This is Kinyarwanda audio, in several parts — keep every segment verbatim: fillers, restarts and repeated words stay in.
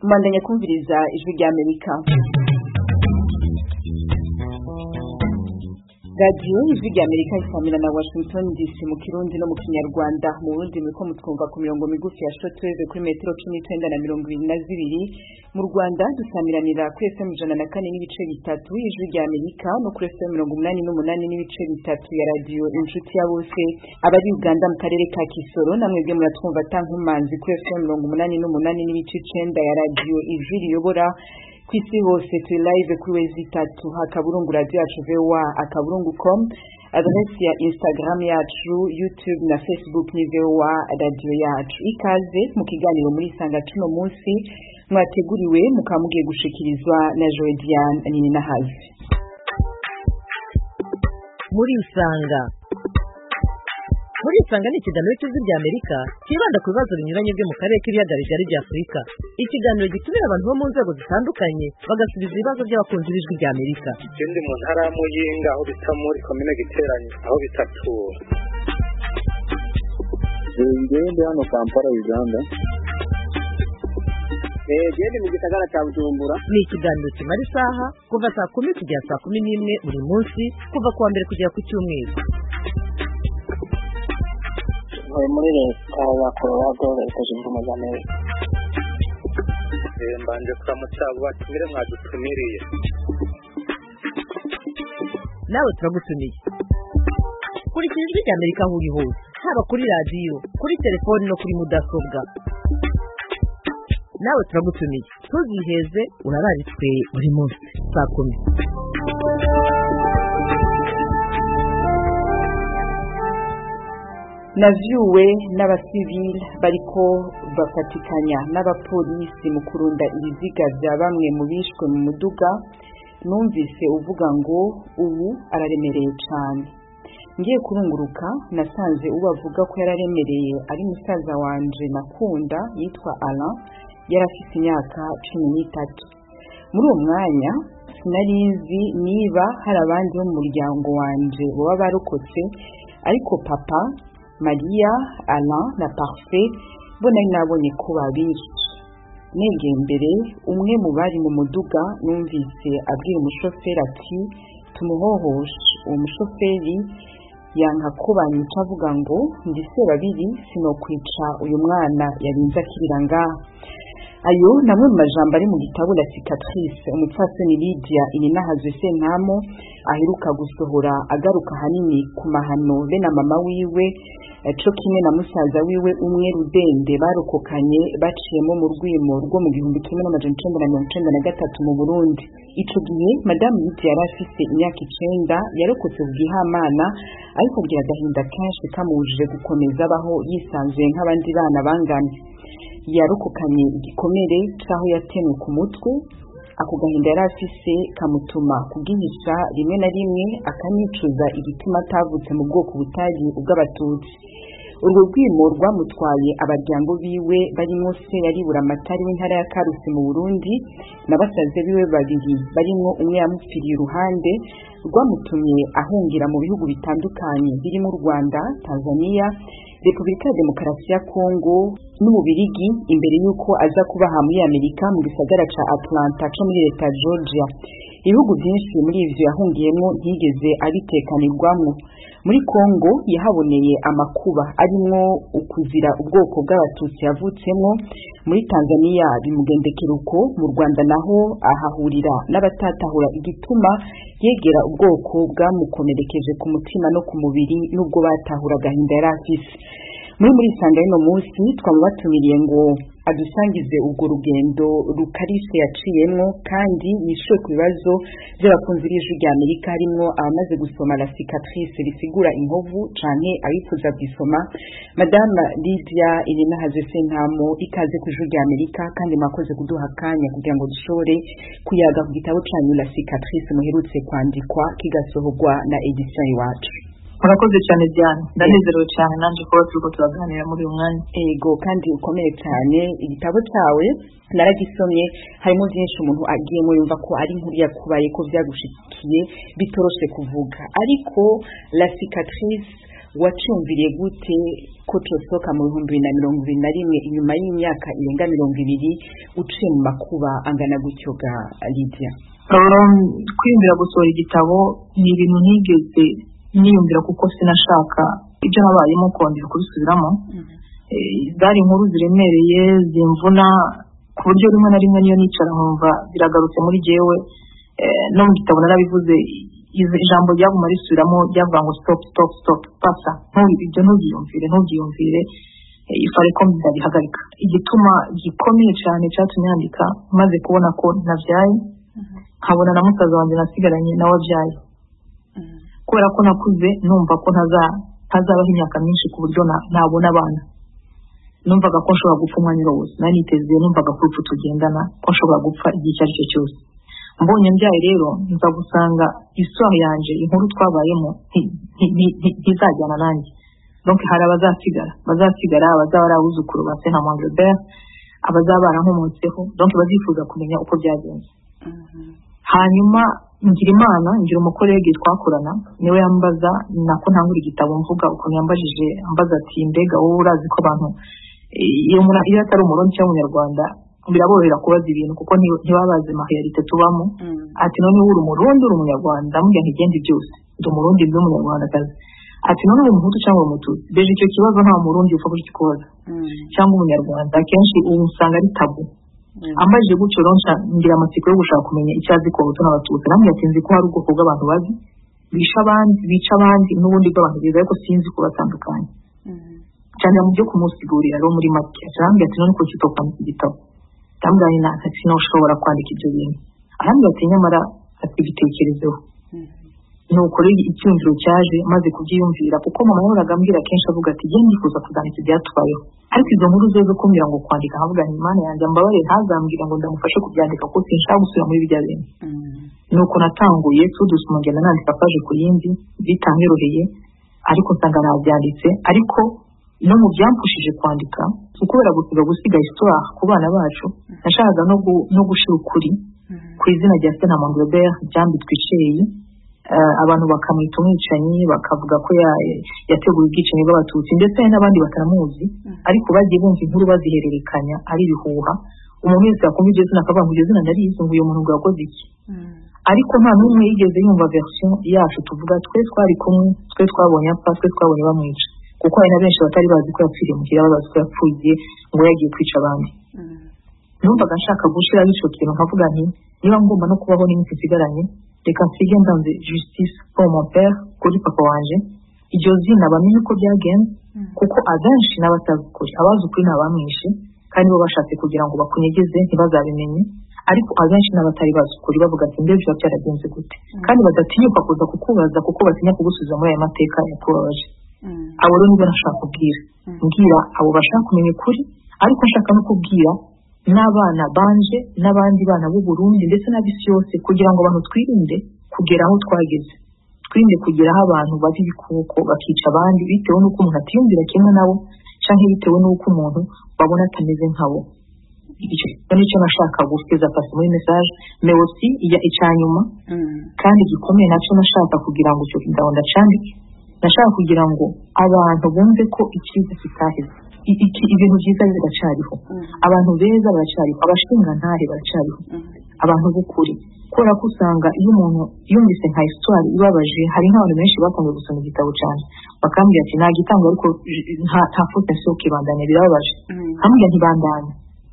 Mandanya kumviriza ijwi rya Amerika. Radio ijwi rya Amerika isamira na Washington D C mu Kirundi no mu Kinyarwanda. Mu Burundi muriko mutwumva ku mirongo migufi ya shortwave kuri metero cumi n'icenda na mirongo ibiri na zibiri. Mu Rwanda dusamiranira kuri F M ijana na kane n'ibice bitatu ijwi rya Amerika no kuri F M mirongo umunani n'umunani n'ibice bitatu ya radio Inshuti ya Bose. Abari Uganda mu karere ka Kisoro namwe bwe muratwumva tankumanzi kuri F M mirongo umunani n'umunani n'ibice icenda ya radio Ijwi riyobora. Kwisi hose turi live kuri wezi tatu hakaburungu radio yacu V O A akaburungu com, adresse ya Instagram yacu, YouTube na Facebook ni V O A radio yacu. Ikaze mu kiganiro muri sanga tuno munsi mwateguriwe mukamugiye gushikirizwa na Joedian nini na Hazi. Muri sanga Muri sanga ni ikiganiro cy'ijwi rya Amerika kibanda ku bibazo binyuranye byo mu karere k'ibiyaga bigari bya Afurika. Ikiganiro gitumira abantu bo mu nzego zitandukanye bagasubiza ibibazo by'abakunzi b'ijwi rya Amerika. Ikindi mu ntara ya Muyinga aho bita muri komine Giteranyi aho bitatura. Ngende hano Kampala Uganda. Eh gende mu gisagara cya Bujumbura. Ni ikiganiro kimara isaha kuva saa kumi kugera saa kumi n'imwe buri munsi kuva kuwa mbere kugera ku cyumweru. Muri leta ya Colorado leta zunze ubumwe za Amerika. Eh mbanje kuramutsa abo batumire mwadutumiriye. Nawe turagutumiye. Kuri ijwi rya Amerika aho uri hose, haba kuri radio, kuri telefone no kuri mudasobwa. Nawe turagutumiye. Tuziheze urararitswe buri munsi saa kumi. Navyuwe n'abasivili bariko bafatikanya n'abapolisi mu kurunda ibiziga bya bamwe mu bishwe mu muduga. Numvise uvuga ngo ubu araremereye cyane. Ngiye kurunguruka nasanze ubavuga ko yararemereye ari musaza wanje nakunda yitwa Alain, yarafite imyaka cumi n'itatu. Muri uwo mwanya sinarinzi niba hari abandi bo mu muryango wanje baba barokotse, ariko papa, Maria, Alain na Parfait bona nabonye ko babiri. Negeye imbere umwe mu bari mu muduga numvise abwira umushoferi ati tumuhohoshe. Uwo mushoferi yanka kubanyica avuga ngo ndise babiri sinokwica uyu mwana yarinze akirira ngaha. Ayo namwe mu majambo ari mu gitabo La Cicatrice umupfasoni Lydia Ininahazwe Sentamo aheruka gusohora agaruka hanini ku mahano be na mama wiwe co kimwe na musaza wiwe umwe Rudende barokokanye baciyemo mu rwimo rwo mu gihumbi kimwe n'amajana icenda na mirongo icenda na gatatu mu Burundi. Ico gihe Madame Lydia yari afise imyaka icenda, yarokotse ubwihamana ariko kugira agahinda kenshi kamubujije gukomeza abaho yisanzuye nk'abandi bana bangana. Yarokokanye igikomere caho yatemwe ku mutwe. Ako gahinda yari afise kamutuma kugihisha rimwe na rimwe akanicuza igituma atavutse mu bwoko butari ubw'abatutsi. Urwo rwimo rwamutwaye abaryango biwe barimo se yaribura amatari w'intara ya Karusi mu Burundi na basaze biwe babiri barimo umwe yamupfiriye iruhande, rwamutumye ahungira mu bihugu bitandukanye birimo Rwanda, Tanzania, Republika ya Demokarasi ya Kongo n'Ububirigi imbere yuko aza kubaha muri Amerika mu gisagara ca Atlanta co muri leta Georgia. Ibihugu byinshi muri ivyo yahungiyemo ntigeze abitekanirwamo. Muri Kongo yahaboneye amakuba arimo ukuzira ubwoko bw'abatutsi yavutsemo. Muri Tanzania bimugendekera uko, mu Rwanda naho ahahurira n'abatatahura igituma yegera ubwoko bwamukomerekeje ku mutima no ku mubiri nubwo batahura gahinda yari afise. Muri muri sanga y'ino munsi twamubatumiriye ngo adusangize ubwo rugendo rukarishe yaciyemwo kandi yishuye ku bibazo by'abakunzi b'ijwi rya Amerika harimwo abamaze gusoma La Cicatrice risigura inkovu canke abifuza gusoma. Madame Lydia Ininahazwe Sentamo, ikaze ku ijwi rya Amerika kandi mwakoze kuduha kanya kugira ngo dushobore kuyaga ku gitabo canyu La Cicatrice muherutse kwandikwa kigasohorwa na Edition Iwacu. Urakoze cyane Diane, ndanezerewe cyane nanje ko turiko turaganira muri uyu mwanya. Ego kandi ukomeye cyane. Igitabo cyawe naragisomye, harimo byinshi umuntu agiyemo yumva ko ari inkuru yakubaye ko byagushikiye bitoroshe kuvuga, ariko La Cicatrice wacumviriye gute ko tusohoka mu bihumbi bibiri na mirongo ibiri na rimwe inyuma y'imyaka irenga mirongo ibiri uciye mu makuba angana gutyo ga Lydia? Kwiyumvira gusohora igitabo ni ibintu ntigeze niyumvira kuko sinashaka ibyo nabayemo kongera kubisubiramo. Zari inkuru ziremereye zimvuna ku buryo rimwe na rimwe niyo nicara nkumva biragarutse muri jewe. No mu gitabo narabivuze, ijambo ryaguma risubiramo ryavuga ngo stop stop stop pasa, ibyo ntugiyumvire ntugiyumvire ifare ko ndabihagarika. Igituma gikomeye cyane cyatumye yandika maze kubona ko navyaye, nkabona na musaza wanjye nasigaranye nawe abyaye, kubera ko nakuze numva ko ntaza ntazabaho imyaka myinshi ku buryo nabona abana. Numvaga ko nshobora gupfa umwanya wose, nari niteze, numvaga ko urupfu tugendana, ko nshobora gupfa igihe icyo ari cyo cyose. Mbonye mbyaye rero nza gusanga isura yanje, inkuru twabayemo ntizajyana nanjye. Donc hari abazasigara bazasigara abazaba ari abuzukuru ba Sena Mandelbert, abazaba barankomotseho, donc bazifuza kumenya uko byagenze. Hanyuma ngira Imana, ngira umukorege twakorana, niwe yambaza nako ntangura igitabo mvuga uko yambajije, ambaza ati mbega wowe urazi ko abantu iyo muri iyo atari umurundi cyangwa umunyarwanda biraborohera kubaza ibintu kuko ntibabaze mahiyarite tubamo. Ati none uri umurundi uri umunyarwanda? Ndamubwira nti gende byose, ndi umurundi ndi umunyarwandakazi. Ati none uri umuhutu cyangwa umututsi? Beje icyo kibazo nta murundi upfa kukikubaza cyangwa umunyarwanda, kenshi ubu usanga ari tabu. Ambajije gutyo ronca ngira amatsiko yo gushaka kumenya icyo azi ko abahutu n'abatutsi. Namwe yatinze ko hari ubwoko bw'abantu bazi bisha abandi bica abandi n'ubundi bw'abantu biza, ariko sinzi ko batandukanye cyane mu byo kumusigurira rero muri make. Arambwira ati none ko kitokandika igitabo? Ndambwira ni nta kintu ushobora kwandika ibyo bintu. Arambwira ati nyamara ati bitekerezeho. Nuko rero icyumviro cyaje maze kubyiyumvira, kuko mama yahoraga ambwira kenshi avuga ati genda ndifuza kuzandika ibyatwayeho, ariko izo nkuru zo zo kumbwira ngo kwandika nkavuga nti Imana yanjye ambabare ntazambwira ngo ndamufashe kubyandika kuko sinshaka gusubira muri bijya bintu. Nuko natanguye tudusuma ngenda nandika paje ku yindi bitanyoroheye, ariko nsanga nabyanditse. Ariko no mu byampushije kwandika ukubera gusiga gusiga histoire ku bana bacu, nashakaga no no gushira ukuri ku izina rya Sena Mandelbert ryambitswe icyeyi. Abantu bakamwita umwicanyi, bakavuga ko yateguye ubwicanyi bw'abatutsi, ndetse n'abandi bataramuzi, ariko bagiye bumva inkuru bazihererekanya ari ibihuha. Umuntu wese yakumva iryo zina akavuga ngo iryo zina ndarizi, ngo uyu muntu ngo yakoze iki. Ariko nta n'umwe yigeze yumva version yacu tuvuga twe twari kumwe, twe twabonye apfa, twe twabonye bamwica, kuko hari na benshi batari bazi ko yapfiriye mu kiraba, bazi ko yapfuye ngo yagiye kwica abandi. Numvaga nshaka gushira bityo kintu, nkavuga nti niba ngomba no kubaho n'iminsi isigaranye, reka nsige ndanze justice pour mon père, kuri papa wanje, iryo zina bamenye uko byagenze, kuko abenshi n'abatazi ukuri, abazi ukuri n'abamwishe kandi bo bashatse kugira ngo bakunyegeze ntibazabimenye, ariko abenshi n'abatari bazi ukuri bavuga ati mbere biba byaragenze gute, kandi badatinyuka kuza kukubaza kuko batinya kugusubiza muri aya mateka yakubabaje. Abo rero nibyo nashaka kubwira, mbwira abo bashaka kumenya ukuri, ariko nshaka no kubwira n'abana banje n'abandi bana b'u Burundi ndetse n'abisi yose, kugira ngo abantu twirinde kugera aho twageze, twirinde kugeraho abantu bazi ibikuko bakica abandi bitewe n'uko umuntu atiyumvira kimwe nabo, cyangwa bitewe n'uko umuntu babona atameze nkabo. Icyo nicyo nashaka gusiza pasi muri message, mais aussi iya icyanyuma kandi gikomeye nacyo nashaka kugira ngo cyo ndabonda cyandike. Nashaka kugira ngo abantu bumve ko ikiza kitaheze, iki ibintu byiza biracyariho, abantu beza baracyariho, abashinga ntahe baracyariho, abantu b'ukuri. Kubera ko usanga iyo umuntu yumvise nka histoire ibabaje, hari nk'abantu benshi bakunze gusoma igitabo cyane bakambwira ati nta gitanga ariko nta foto nso kibandanya birababaje, nkambwira ntibandanya.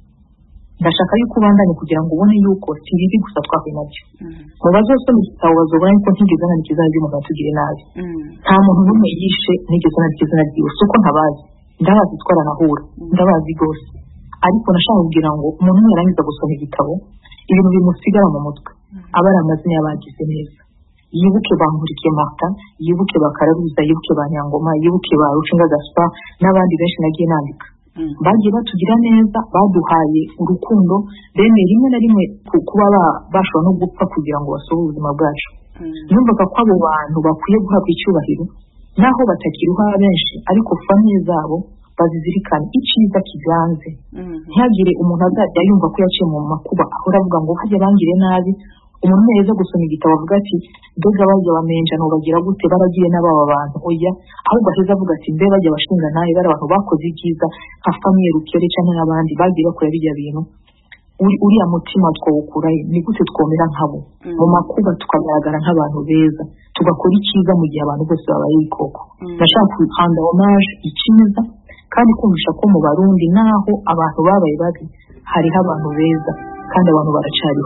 Ndashaka yuko ubandanye kugira ngo ubone yuko si bibi gusa twahuye nabyo. Mu bazosoma igitabo bazobona yuko ntigeze na ikizana ry'umuntu atugire nabi, nta muntu n'umwe yishe ntigeze na ikizana ry'iwe, suko ntabazi, ndabazi twaranahura, ndabazi rwose. Ariko nashaka kugira ngo umuntu yarangiza gusoma igitabo ibintu bimusigara mu mutwe, aba ari amazina y'abagize neza, yibuke ba Nkurikiye Martin, yibuke ba Kararuza, yibuke ba Nyangoma, yibuke ba Rucinga Gaspard n'abandi benshi nagiye nandika. Bagiye batugira neza, baduhaye urukundo, bene rimwe na rimwe kuba bashobora no gupfa kugira ngo basohoze ubuzima bwacu. Numvaga ko abo bantu bakwiye guhabwa icyubahiro naho batakiruha benshi, ariko famiye zabo bazizirikana icyiza kiganze. Ntihagire umuntu azajya yumva ko yaciye mu makuba ahora avuga ngo hajya bangire nabi, umuntu neza gusoma igitabo avuga ati mbega bajya bamenja no bagira gute baragiye n'ababa bantu oya ahubwo aheza avuga ati mbe bajya bashinga naye bari abantu bakoze ibyiza nka famille rukere cyangwa n'abandi bagiye bakora bijya bintu uriya mutima twawukurahe ni gute twomera nkabo mu makuba tukagaragara nk'abantu beza tugakora icyiza mu gihe abantu bose babaye ibikoko ndashaka kwihanda hommage icyiza kandi kumvisha ko mu Barundi naho abantu babaye babi hariho abantu beza kandi abantu baracariho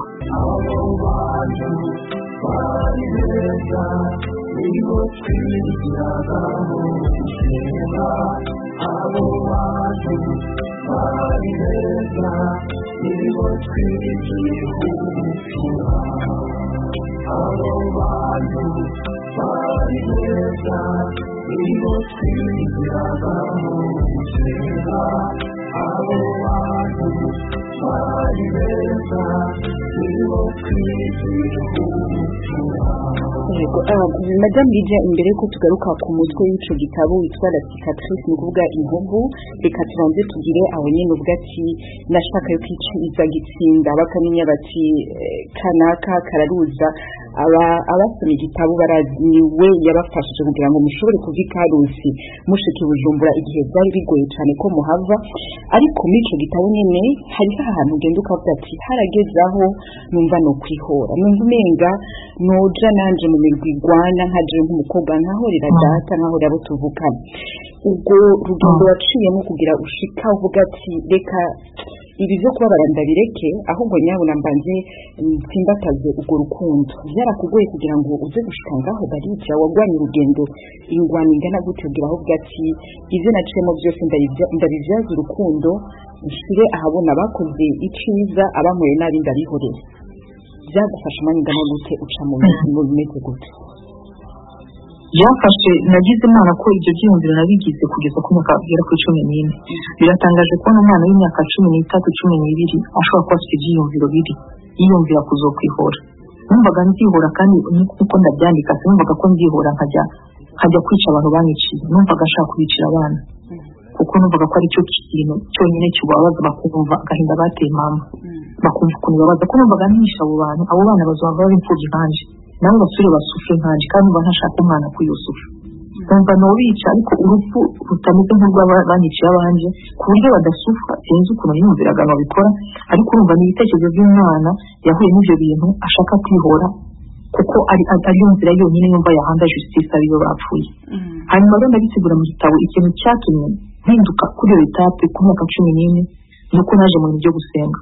Madame Lydia imbere ko tugaruka ku mutwe w'ico gitabo witwa La Cicatrice ni kuvuga inkovu reka tubanze tugire aho nyene uvuga ati nashaka yo kwiciza gitsinda bakamenya bati kanaka kararuza aba abasoma igitabo baraziniwe yabafashije kugira ngo mushobore kuvika Rusi mushike Bujumbura igihe byari bigoye cyane ko muhava ariko muri ico gitabo nyene hari ahantu ugenda ukavuga ati haragezaho numva no kwihora numva umenga noja nanje mu mirwi igwana nkaje nk'umukobwa nkahorera data nkahorera abo tuvukana ubwo rugendo waciyemo kugira ushika uvuga ati reka ibi byo kubabara ndabireke ahubwo nyabona mbanze tsimbataze ubwo rukundo byarakugoye kugira ngo uze gushika ngaho barija wagwanye urugendo ingwani ingana gute kugira aho ati ivyo naciyemo byose ndabivyaza urukundo nshire ahabona bakoze iciza abankoye nabi ndabihorera byagufasha mani ngana gute uca mu bimeze gute byafashe nagize imana ko ibyo byiyumviro nabigize kugeza ku myaka igera kuri cumi n'ine biratangaje kubona umwana w'imyaka cumi n'itatu cumi n'ibiri ashobora kuba afite ibyiyumviro bibi yiyumvira kuzokwihora numvaga nzihora kandi nkuko ndabyandika sinumvaga ko nzihora nkajya nkajya kwica abantu banyiciye numvaga ashaka kubicira abana kuko numvaga ko ari cyo kintu cyonyine kibabaza bakumva agahinda bateye mama bakumva ukuntu babaza ko numvaga ntisha abo bantu abo bana bazaba bari imfubyi nkanje nabo basure basufre nkanje kandi numva ntashaka umwana kuyusufa numva no bica ariko urupfu rutameze nk'urwa banyiciye abanje ku buryo badasufa sinzi ukuntu yumviraga babikora ariko urumva ni ibitekerezo by'umwana yahuye n'ibyo bintu ashaka kwihora kuko ari ari yumvira yonyine yumva yahanda justice ariyo bapfuye hanyuma rero ndabisigura mu gitabo ikintu cyatumye mpinduka kuri iyo etape ku myaka cumi n'ine nuko naje mu byo gusenga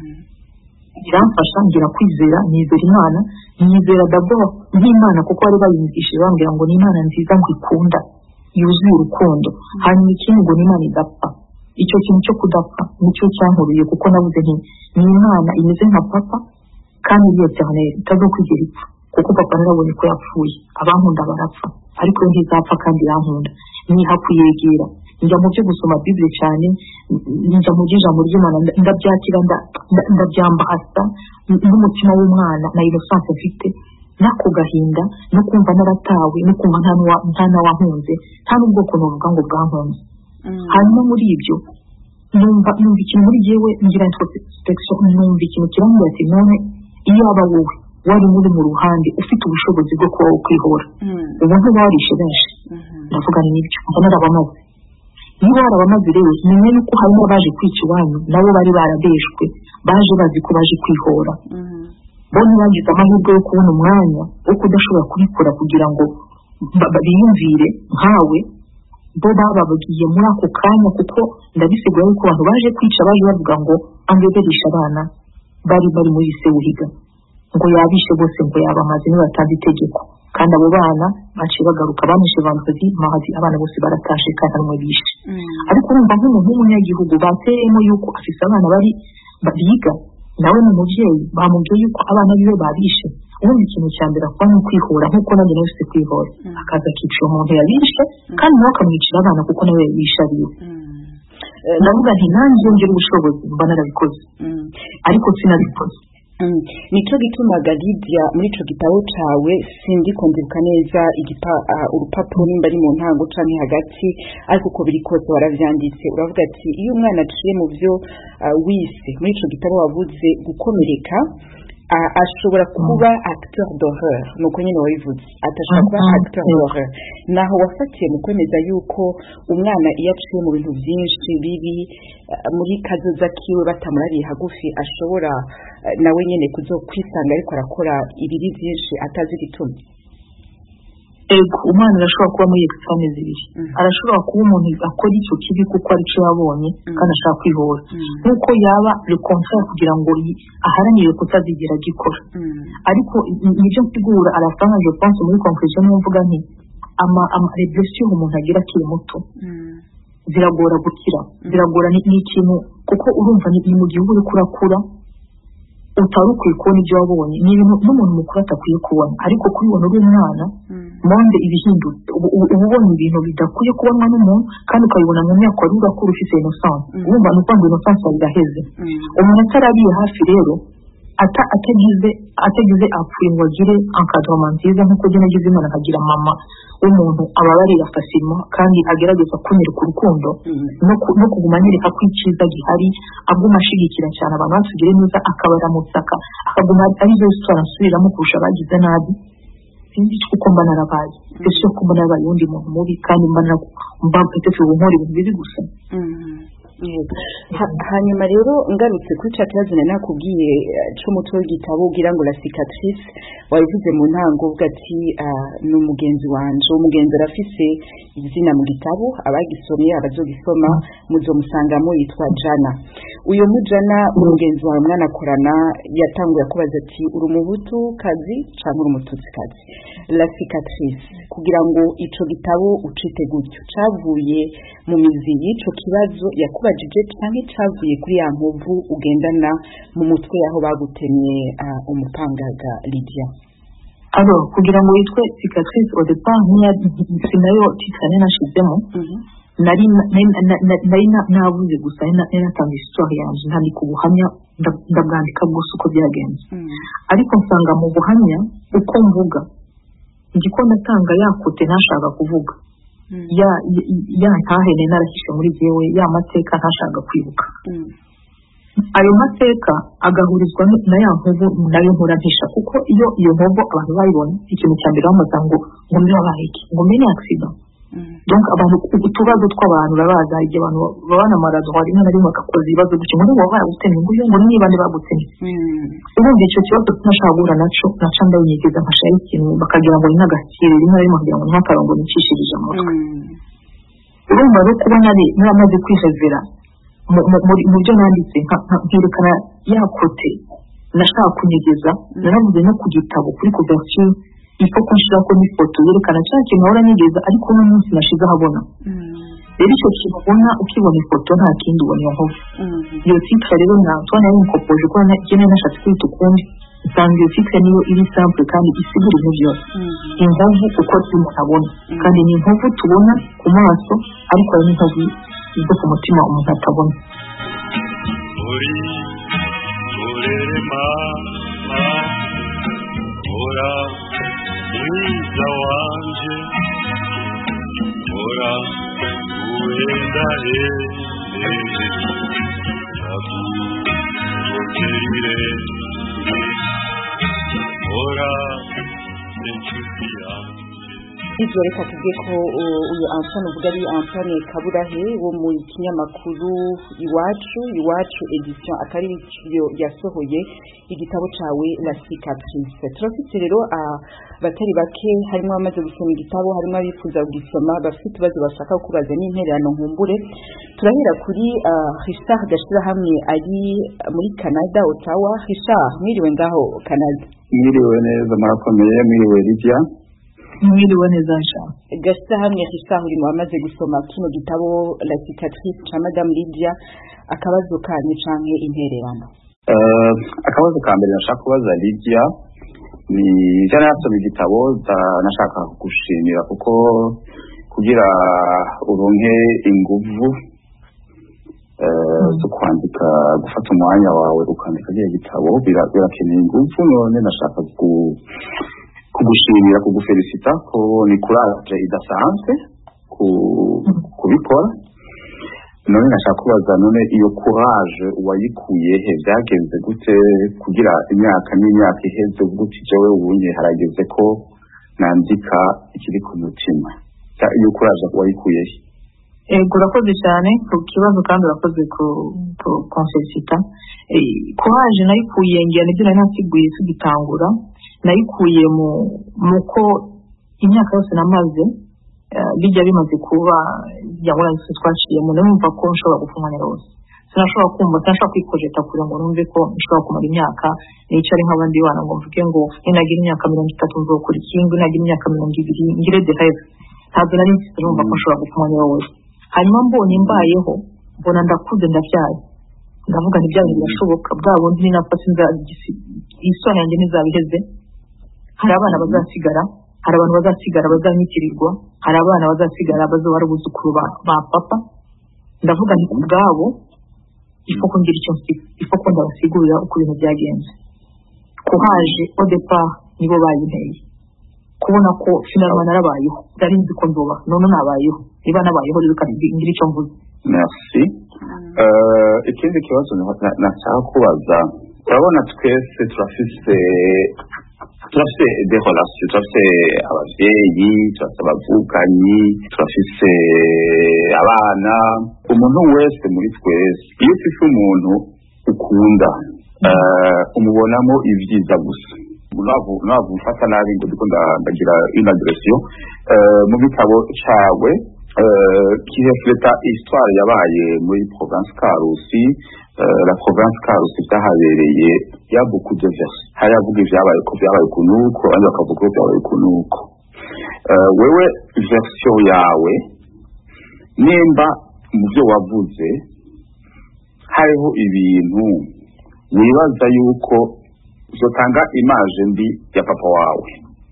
biramfasha ngira kwizera nizera imana nizera dabo nk'imana kuko bari bayumvishije bambwira ngo ni imana nziza ngikunda yuzuye urukundo hanyuma ikindi ngo ni imana idapfa icyo kintu cyo kudapfa nicyo cyankuruye kuko navuze nti ni imana imeze nka papa kandi iyo cyane itazokwigera ipfa kuko papa narabonye ko yapfuye abankunda barapfa ariko ntizapfa kandi yankunda niha kuyegera njya mu byo gusoma Bible cyane njya mu ijambo ry'Imana ndabyakira ndabyambahasa n'umutima w'umwana na innocence mfite nako gahinda no kumva naratawe no kumva nta nwa nta nawahunze nta n'ubwoko novuga ngo bwankunze hanyuma muri ibyo numva numva ikintu muri jewe ngira introspection numva ikintu kirambwira ati none iyo aba wowe wari muri mu ruhande ufite ubushobozi bwo kuba kwihora ubu ntibarishe benshi ndavuga n'ibyo mbona arabamaze niba warabamaze rero menye yuko hari n'abaje kwica iwanyu nabo bari baradeshwe baje bazi ko baje kwihora bo ntibagize amahirwe yo kubona umwanya wo kudashobora kubikora kugira ngo biyumvire nkawe bo bababagiye muri ako kanya kuko ndabisigura yuko abantu baje kwica baje bavuga ngo angeberisha abana bari bari muri sewuhiga ngo yabishe bose ngo yabamaze nibatanze itegeko kandi abo bana baciye bagaruka bamishe bantuzi mahazi abana bose baratashe kandi arimo bishe ariko urumva nk'umuntu w'umunyagihugu bateyemo yuko afise abana bari biga nawe ni umuvyeyi bamubwiye yuko abana biwe babishe ubundi ikintu cya mbere akora ni kwihora nk'uko nanjye nawe ufite kwihora akaza akicira umuntu yabishe kandi nawe akamwicira abana kuko nawe yabishe ariwe ndavuga nti nanjye ngira ubushobozi mba narabikoze ariko sinabikoze nico gitumaga Lydia muri ico gitabo cawe sindi kondibuka neza igipa urupapuro nimba ari mu ntango canke hagati ariko uko biri kose waravyanditse uravuga ati iyo umwana aciye mu byo wise muri ico gitabo wavuze gukomereka ashobora kuba acteur d'horreur nuko nyine wabivuze atashobora kuba acteur d'horreur naho wafatiye mu kwemeza yuko umwana iyo aciye mu bintu byinshi bibi muri kazoza kiwe batamurariye hagufi ashobora nawe nyine kuzokwisanga ariko arakora ibiri byinshi atazi igituma. ego umwana arashobora kuba muri extreme zibiri arashobora kuba umuntu akora icyo kibi kuko aricyo yabonye kandi ashaka kwihora nkuko yaba le contraire kugira ngo aharanire kutazigera gikora ariko nibyo nsigura arasanga je pense muri conclusion mvuga nti ama ama blessure umuntu agira akiri muto ziragora gukira ziragora ni ikintu kuko urumva ni mu gihugu uri kurakura utarukwiye kubona ibyo wabonye ni ibintu n'umuntu mukuru atakwiye kubona ariko kubibona uri umwana monde ibihindutse uba ubonye ibintu bidakwiye kubonwa n'umuntu kandi ukabibona mu myaka wari urakura ufite innocence urumva ni ukwanga innocence yawe iraheze umuntu atarabiye hafi rero ata atagize atagize apfuye ngo agire encadrement nziza nk'uko jye nagize imana akagira mama w'umuntu ababarira facilement kandi agerageza kunyereka urukundo no kuguma anyereka ko icyiza gihari aguma ashigikira cyane abantu batugire neza akabaramutsa akaguma ari zo histoire asubiramo kurusha abagize nabi sinzi kuko mba narabaye mbese ko mba narabaye undi muntu mubi kandi mba mba peut-être ubu nkora ibintu bibi gusa. hanyuma rero ngarutse kuri cya kibazo nari nakubwiye cy'umutwe w'igitabo ugira ngo la cicatrice wabivuze mu ntango uvuga ati ni umugenzi wanje umugenzi arafise izina mu gitabo abagisomye abazogisoma muzomusangamo yitwa Jana. uyu mujana umugenzi wawe mwanakorana yatanguye kubaza ati uri umuhutu kazi cyangwa uri umututsi kazi. la cicatrice kugira ngo ico gitabo ucite gutyo cavuye mu mizi y'ico kibazo yakubajije cyangwa cavuye kuri ya nkovu ugendana mu mutwe yaho bagutemye umupangaga Lydia. Alors kugira ngo yitwe cicatrice au départ niya sinayo titre nashizemo nari nari nabuze gusa nari natanga histoire yanje ntandi kubuhamya ndabwandika gusa uko byagenze ariko nsanga mu buhamya uko mvuga ngiko natanga yakote ntashaka kuvuga ya ya ntahene narahishe muri jewe ya mateka ntashaka kwibuka ayo mateka agahurizwa na ya nkovu nayo nkorantisha kuko iyo iyo nkovu abantu bayibona ikintu cya mbere bamaza ngo ngo mwabaye iki ngo mene accident donc abantu utubazo tw'abantu babaza ibyo abantu babana marazo hari na rimwe bakakoza ibibazo gutyo muri bo bagutemye ngo ngo niba ndi bagutemye ubundi icyo kibazo tunashaka guhura naco naca ndayigeza nkashaya ikintu bakagira ngo ni n'agakire rimwe rimwe kugira ngo n'akarongo nicishirije amutwe urumva rero kubona ari naramaze kwihezera mu byo nanditse nkerekana yakote nashaka kunyegeza naravuze no ku gitabo kuri couverture ifo ko nshirako n'ifoto yerekana cya kintu ahora nigeza ariko uno munsi nashize ahabona rero icyo kintu ubona ukibona ifoto nta kindi ubona iyo nkovu iyo titre rero na Antoine yari mukopoje ko jene nashatse kwita ukundi nsanga iyo titre niyo iri simple kandi isigura ibintu byose inkovu uko umuntu abona kandi ni inkovu tubona ku maso ariko ari n'inkovu izo ku mutima umuntu atabona. uri urema ora mwiza wanje ora uenda hene naguogerire ora inshuti yanjye. Ivyo reka tuvuge ko uyu Antoine uvuga ari Antoine Kaburahe wo mu kinyamakuru Iwacu Iwacu edition akari yasohoye igitabo cawe La Cicatrice. Turafite rero batari bake harimo amaze gusoma igitabo harimo abifuza kugisoma bafite bazo bashaka kubaza n'intererano nkumbure. Turahera kuri Richard Gashira hamwe ari muri Canada Ottawa. Richard mwiriwe ngaho Canada. Mwiriwe neza murakomeye mwiriwe Lydia. mwiriwe neza nsha Gashira hamwe Richard uri mu amaze gusoma kino gitabo La Cicatrice cha Madame Lydia akabazo kanyu canke intererano. Uh, akabazo ka mbere nashaka kubaza Lydia ni jana yasoma igitabo nashaka gushimira kuko kugira uronke inguvu eh zo kwandika gufata umwanya wawe ukandika igihe gitabo birakeneye inguvu none nashaka ku kugushimira kugufelicita ko ni courage idasanzwe ku kubikora none nashaka kubaza none iyo courage wayikuye he byagenze gute kugira imyaka n'imyaka iheze gute jewe ubunye harageze ko nandika ikiri ku mutima iyo courage wayikuye he? Ego urakoze cyane ku kibazo kandi urakoze ku konfesita. Courage nayikuye ngiye nibyo nari nasiguye tugitangura, nayikuye mu muko imyaka yose namaze bijya bimaze kuba yabona twashiye mu numva ko nshobora gufungana rose. Sinashobora kumva sinashobora kwikojeta kugira ngo numve ko nshobora kumara imyaka nicare nk'abandi bana ngo mvuge ngo ninagira imyaka mirongo itatu nzokora ikintu, nagira imyaka mirongo ibiri ngire de rêve. Ntabwo nari numva ko nshobora gufungana rose. Hanyuma mbonye mbayeho mbona ndakuze ndavyaye, ndavuga nti bya bintu birashoboka, bwa bundi ni nafasi nzagisi isoni yanjye ntizabiheze. Hari abana bazasigara, hari abantu bazasigara bazanyitirirwa, hari abana bazasigara bazoba ari ubuzukuru ba papa. Ndavuga nti kubwabo ifo kungira icyo mfite, ifo ko ndabasigurira uko ibintu byagenze. Courage au départ nibo bayinteye kubona ko finalement narabayeho, ndari nzi ko nzoba none nabayeho, niba nabayeho rero kandi ngira icyo mvuze. Merci. Euh ikindi kibazo nashaka kubaza, urabona twese turafise turafise des relations, turafise abavyeyi, turafise abavukanyi, turafise abana. Umuntu wese muri twese iyo ufise umuntu ukunda umubonamo ibyiza gusa. Navu navu mfata nabi ngo ndiko ndagira une agression mu bitabo cyawe qui reflète histoire yabaye muri province Karusi. La province Karusi byahabereye ya beaucoup de vers hari avuga ibyabaye ko byabaye kunuko abandi bakavuga ko byabaye kunuko. Wewe version yawe nimba mu byo wavuze hariho ibintu wibaza yuko uzotanga image mbi ya papa wawe,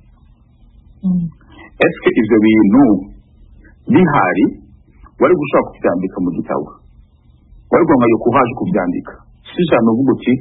est-ce que ivyo bintu bihari wari gushaka kubyandika mu gitabo, wari gonga yo courage kubyandika? Si cyane uvuga uti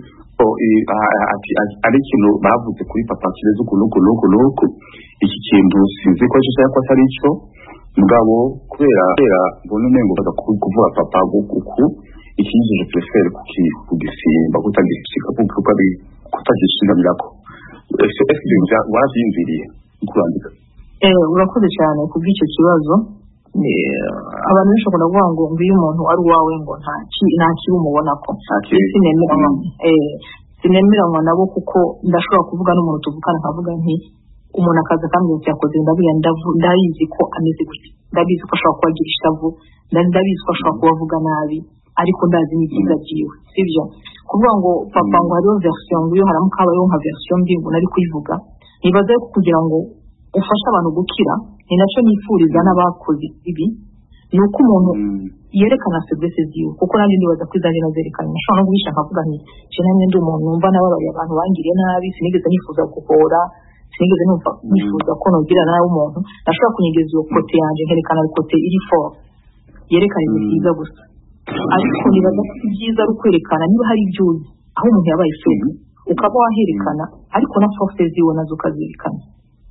ari ikintu bavuze kuri papa kireze ukunuko nuko nuko iki kintu sinzi ko cyashaka ko atari cyo mugabo kubera kubera mbona umengo baza kuvuga papa gukuku ikintu je préfère kuki kugisimba kutagishika kuko ari kutagishingamira ko ese ese bya warabyinziriye kurandika. Eh urakoze cyane kubw'icyo kibazo. Abantu bishobora kuvuga ngo ngo iyo umuntu ari uwawe ngo nta nta kibi umubona ko sinemera eh sinemeranywa nabo kuko ndashobora kuvuga n'umuntu tuvukana kavuga nti umuntu akaza kandi yakoze ndabiya ndayizi ko ameze gutya, ndabizi ko ashobora kubagira ishavu, ndabizi ko ashobora kubavuga nabi, ariko ndazi n'ibyiza byiwe, sibyo kuvuga ngo papa ngo hariho version ngo iyo haramuka habayeho nka version mbi ngo nari kuyivuga. Nibaza ko kugira ngo ufashe abantu gukira ni nacyo nifuriza n'abakoze ibi, ni uko umuntu yerekana service ziwe, kuko nanjye ndibaza ko izanje nazerekana nashobora no kubishaka kuvuga nti je namwe ndi umuntu numva n'ababariye abantu bangiriye nabi, sinigeze nifuza gukora, sinigeze numva nifuza ko nogira nawe umuntu, nashobora kunyegeza iyo kote yanje nkerekana kote iri fort yerekana ibyiza gusa. Ariko nibaza ko ibyiza ari kwerekana niba hari ibyuzi aho umuntu yabaye faible ukaba waherekana, ariko na force ziwe nazo ukazerekana.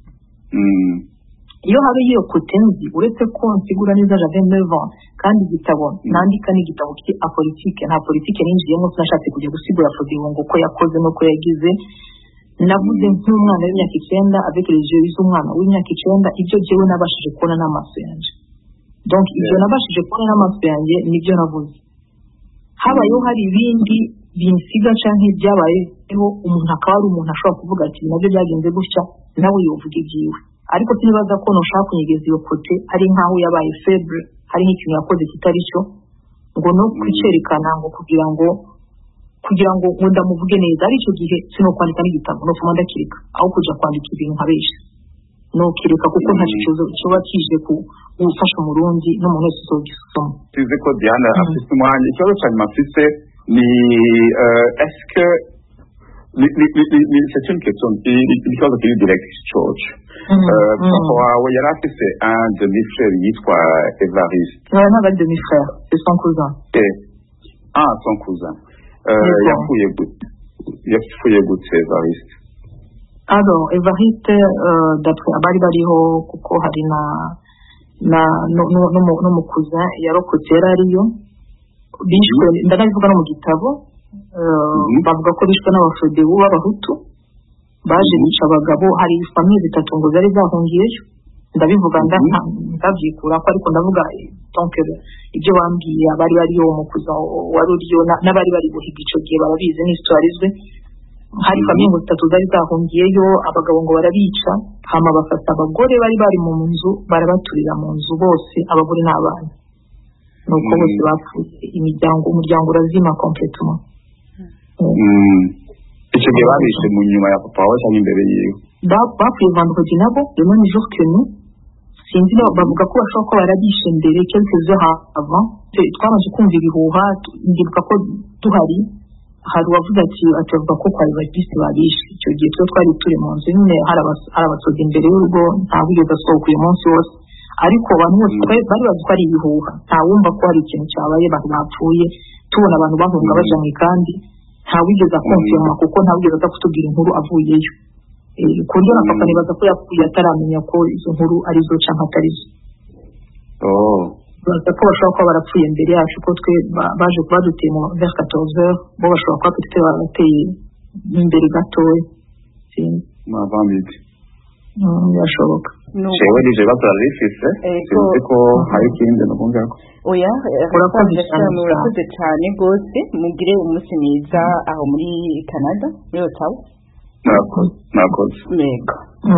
Iyo habe iyo kotenzi uretse ko nsigura neza j'avais neuf ans kandi igitabo nandika n'igitabo ki apolitique nta politique ninjiyemo, sinashatse kujya gusigura fodibo ngo ko yakoze no ko yagize. Navuze nk'umwana w'imyaka icyenda avec les yeux z'umwana w'imyaka icyenda, ibyo jewe nabashije kubona n'amaso yanje. Donc ibyo nabashije kubona n'amaso yanjye nibyo navuze. Habayeho hari ibindi binsiga canke byabayeho umuntu akaba ari umuntu ashobora kuvuga ati nabyo byagenze gutya nawe yovuga ibyiwe, ariko sinibaza ko noshaka kunyegeza iyo kote ari nkaho yabaye faible, hari nk'ikintu yakoze kitari cyo ngo no kwicerekana ngo kugira ngo kugira ngo ndamuvuge neza. Ari cyo gihe sino kwandika n'igitabo no fuma ndakireka aho kuja kwandika ibintu nkabesha no kireka kuko nta kibazo cyoba kije ku gufasha umurundi n'umuntu wese uzogisoma. Tuzi ko Diana afite umwanya, ikibazo cyane mafise ni est-ce que c'est une question ikibazo kiri direct George. Papa wawe yari afise un demi-frère yitwa Evariste. Non, pas de demi-frère, c'est son cousin. Ah, son cousin. Yapfuye yapfuye gute Evariste? Alors Evariste d'après abari bariho kuko hari na na no no no cousin yarokotse ariyo bishwe ndanabivuga no mu gitabo bavuga ko bishwe n'abafodebu b'abahutu baje bica abagabo. hari famiye zitatu ngo zari zahungiyeyo, ndabivuga ndabyikura ko, ariko ndavuga donc ibyo bambwiye abari bariyo umukuza wari uriyo n'abari bari guhiga icyo gihe barabizi n'histoire izwe. hari famiye ngo zitatu zari zahungiyeyo, abagabo ngo barabica, hama bafata abagore bari bari mu nzu barabaturira mu nzu bose, abagore n'abana, nuko bose bapfuye, imiryango umuryango urazima complètement. icyo gihe babishe mu nyuma ya papa wawe cyangwa imbere yiwe? bapfuye vendredi nabo le même jour que nous. sinzi bavuga ko bashobora kuba barabishe mbere quelques heures avant. twamaze kumva ibihuha, ndibuka ko duhari hari uwavuze ati atavuga ko kwa Evariste babishe. icyo gihe twe twari turi mu nzu nyine, hari abasozi imbere y'urugo, nta wigeze asohoka uyu munsi wose, ariko abantu bose bari bazi ko ari ibihuha, nta wumva ko hari ikintu cyabaye, abantu bapfuye, tubona abantu bahunga baja mu ikambi, nta wigeze akonfirma kuko nta wigeze aza kutubwira inkuru avuyeyo. ku buryo na papa nibaza ko yapfuye ataramenya ko izo nkuru ari zo canke atari zo. baza ko bashobora kuba barapfuye mbere yacu, ko twe baje kuba duteye mu vers quatorze heures, bo bashobora kuba tutite barateye imbere gatoya. mavambiti birashoboka. jewe nije batora rifise sinzi ko hari ikindi nubunga ko oya urakoze cyane rwose, mugire umunsi mwiza aho muri Canada muri Ottawa. nakoze mega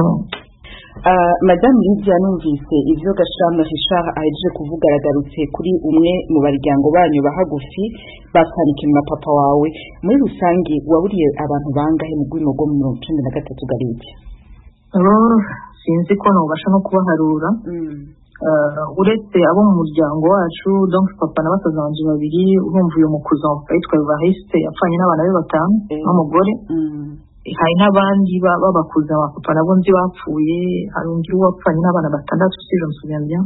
Madame Lydia, numvise ivyo Gashama Richard ahejeje kuvuga, aragarutse kuri umwe mu baryango banyu bahagufi basanikira na papa wawe. muri rusange waburiye abantu bangahe mu gwimo go mirongo icenda na gatatu gariki? sinzi ko nobasha no kubaharura. uretse abo mu muryango wacu, donc papa na basaza banje babiri, urumva uyu mukuza witwa Evariste yapfanye n'abana be batanu n'umugore. hari n'abandi babakuza ba papa nabo nzi bapfuye, hari undi wapfanye n'abana batandatu si je me souviens bien.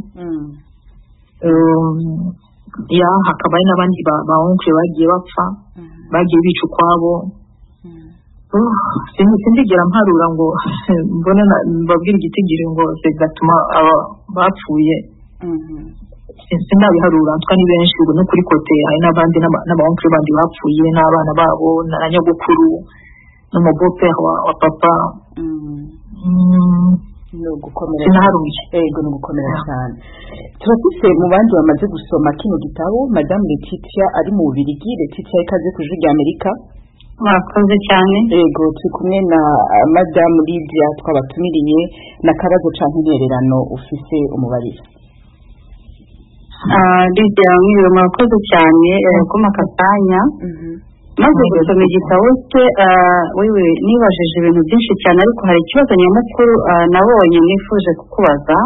ya hakaba hari n'abandi ba oncle bagiye bapfa, bagiye bica ukwabo. sindigera mparura ngo mbone mbabwira igitigiri ngo exactement bapfuye. sindabiharura, ntwa ni benshi, ubwo no kuri kote hari n'abandi n'abaoncle bandi bapfuye n'abana babo na nyogokuru n'umubopere wa papa. Ego ni gukomera cyane. turafise mu bandi bamaze gusoma kino gitabo Madame Letitia ari mu Bubiligi. Letitia ikaze ku Ijwi ry'Amerika. mwakoze cyane. Ego turi kumwe na Madame Lydia twabatumiriye n'akabazo canke intererano ufise umubarira. ah Lydia mwiriwe, mwakoze cyane ko makatanya. maze gusoma igitabo cye wewe nibajije ibintu byinshi cyane, ariko hari ikibazo nyamukuru nabonye nifuje kukubaza.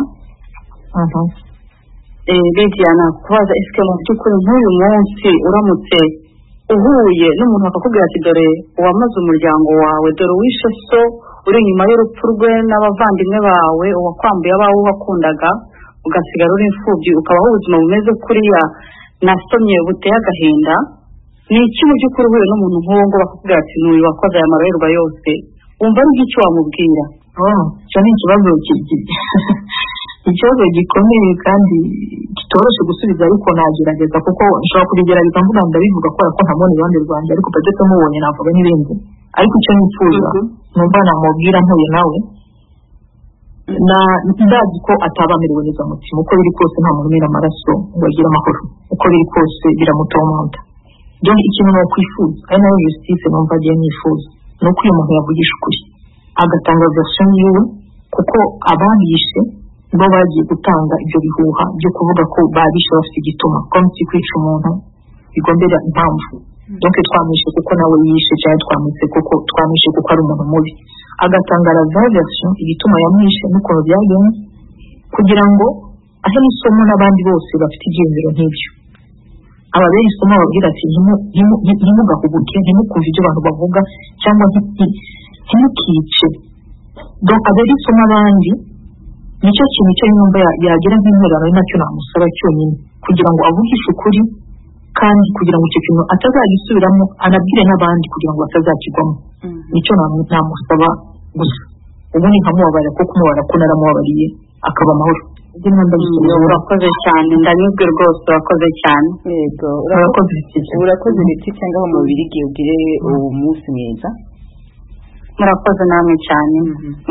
Lydia, nakubaza eske mu by'ukuri nk'uyu munsi uramutse uhuye n'umuntu akakubwira ati dore uwamaze umuryango wawe, dore wishe so, uri inyuma y'urupfu rwe n'abavandimwe bawe, uwakwambuye abawe ubakundaga, ugasigara uri imfubyi, ukabaho ubuzima bumeze kuriya nasomye buteye agahinda, ni iki mu by'ukuri uhuye n'umuntu nk'uwo ngo bakubwira ati n'uyu wakoze aya marorerwa yose, wumva ari iki wamubwira? icyo ni ikibazo ikibazo gikomeye kandi kitoroshye gusubiza, ariko nagerageza kuko nshobora kubigerageza mvuga ndabivuga kubera ko ntamubona iruhande rwanjye, ariko peut-être mubonye navuga n'ibindi. ariko icyo nifuza numva namubwira mpuye nawe, na ndazi ko ataba amerewe neza mutima, uko biri kose nta muntu umena amaraso ngo agire amahoro, uko biri kose biramutomanta. donc ikintu no kwifuza ari nayo justice numva agiye nifuza, ni uko uyu muntu yavugisha ukuri agatanga version yiwe, kuko ababishe bo bagiye gutanga ibyo bihuha byo kuvuga ko babishe bafite igituma, comme si kwica umuntu bigombera impamvu. donc twamishe kuko nawe yishe, cyangwa twamitse kuko twamishe kuko ari umuntu mubi, agatanga la version igituma yamwishe n'ukuntu byagenze, kugira ngo ahe n'isomo n'abandi bose bafite ibyiyumviro nk'ibyo. ababera isomo babwira ati ntimugahubuke, ntimukumve ibyo abantu bavuga, cyangwa ntimukice. donc abera isomo abandi, nicyo kintu cyo yumva yagira nk'interano, ari nacyo namusaba cyonyine, kugira ngo avugishe ukuri, kandi kugira ngo icyo kintu atazagisubiramo, anabwire n'abandi kugira ngo batazakigwamo. nicyo namusaba gusa, ubundi nkamubabarira, kuko kumubara ko naramubabariye akaba amahoro. ndimo ndabishimira. urakoze cyane ndanyuzwe rwose urakoze cyane. yego urakoze urakoze ndetse cyangwa mu Bubiligi ugire umunsi mwiza. murakoze namwe cyane.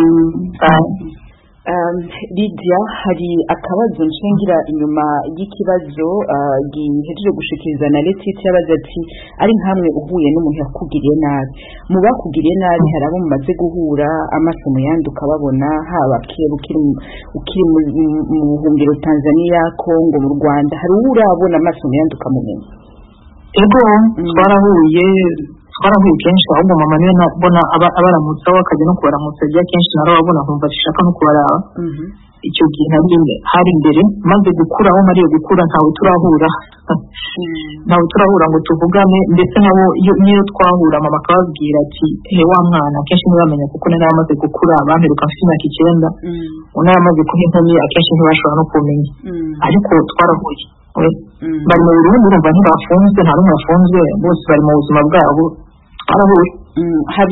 Lydia, hari akabazo nshingira inyuma y'ikibazo gihejeje gushikiriza na Letitia yabaza ati ari nkamwe uhuye n'umuntu yakugiriye nabi, mu bakugiriye nabi hari abo mumaze guhura amaso mu yandi ukababona, haba kera ukiri mu buhungiro Tanzania, Congo, mu Rwanda, hari uwo urabona amaso mu yandi ukamumenya? Ego twarahuye twarahuye kenshi, ahubwo mama niwe nabona abaramutsa we akajya no kubaramutsa bya kenshi narababona nkumva ashaka no kubaraba. icyo gihe nari hari imbere maze gukura, aho mariye gukura ntawe turahura ntawe turahura ngo tuvugane, ndetse nabo niyo twahura mama akababwira ati he wa mwana, akenshi ntibamenya kuko nari amaze gukura, bamperuka mfite imyaka icyenda, unari amaze kuba inkumi akenshi ntibashobora no kumenya, ariko twarahuye. bari mu Burundi urumva ntibafunzwe, nta n'umwe wafunzwe, bose bari mu buzima bwabo, twarahuye. hari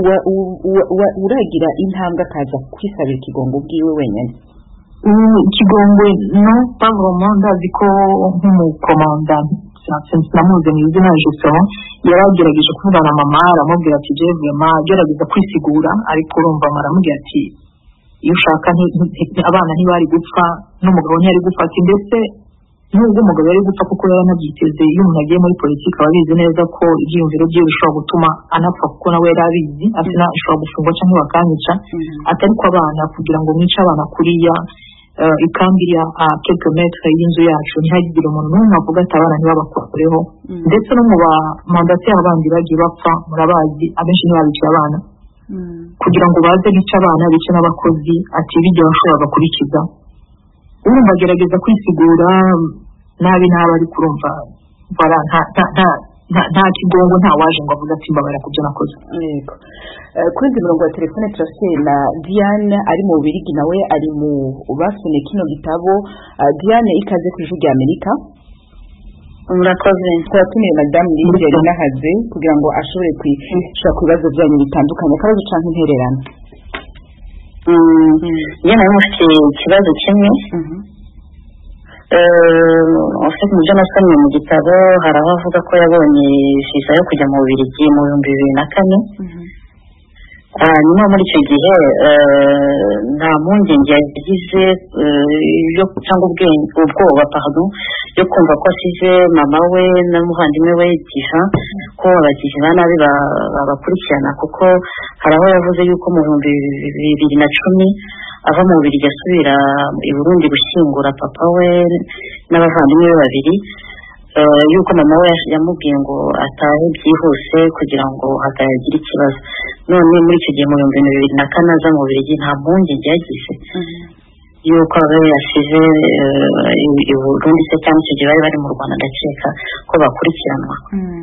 uragira intambwe akaza kwisabira ikigongo bwiwe wenyine? ikigongwe no pavoma ndazi ko nk'umukomanda namuze mu izina Justin yaragerageje kuvugana na mama, aramubwira ati je vraiment gerageza kwisigura, ariko urumva maramubwira ati iyo ushaka abana ntibari gupfa n'umugabo ntiyari gupfa, ati ndetse nubwo umugabo yari gupfa kuko yaranabyiteze, iyo umuntu agiye muri politiki aba abizi neza ko ibyiyumviro bye bishobora gutuma anapfa kuko nawe yari abizi, afite ashobora gufungwa cyangwa bakanyica, atari ko abana kugira ngo mwice abana kuriya ikambiriya a quelques mètres y'inzu yacu ntihagire umuntu n'umwe avuga ati abana ntibabakoreho, ndetse no mu bamandateri abandi bagiye bapfa murabazi abenshi ntibabiciye abana kugira ngo baze bice abana bice n'abakozi, ati bijya bashobora kurikiza. urumva agerageza kwisigura nabi nabi, ari kurumva bara nta nta nta kigongo nta waje ngo avuga ati mbabara kubyo nakoze. yego kuri mirongo ya telefone turashe na Diane ari mu Bubiligi, nawe ari mu basone kino gitabo. Diane, ikaze ku Ijwi ry'Amerika. murakoze. twatumiye Madame Lydia Nahaze kugira ngo ashobore kwishura ku bibazo byanyu bitandukanye, akabazo canke intererano. njye nawe mufite ikibazo kimwe. ufite mu byo nasomye mu gitabo hari aho avuga ko yabonye visa yo kujya mu Bubiligi mu bihumbi bibiri na kane. hanyuma muri icyo gihe nta mpungenge yagize yo cyangwa ubwoba pardon yo kumva ko asize mama we n'umuhandimwe we Diva ko abagizi ba nabi babakurikirana, kuko hari aho yavuze yuko mu bihumbi bibiri na cumi ava mu Bubiligi asubira i Burundi gushyingura papa we n'abavandimwe be babiri, yuko mama we yamubwiye ngo atahe byihuse kugira ngo hatagira ikibazo. none muri icyo gihe mu bihumbi bibiri na kane aza mu Bubiligi nta mpungenge yagize yuko abe yasize i Burundi se cyangwa icyo gihe bari bari mu Rwanda, ndakeka ko bakurikiranwa.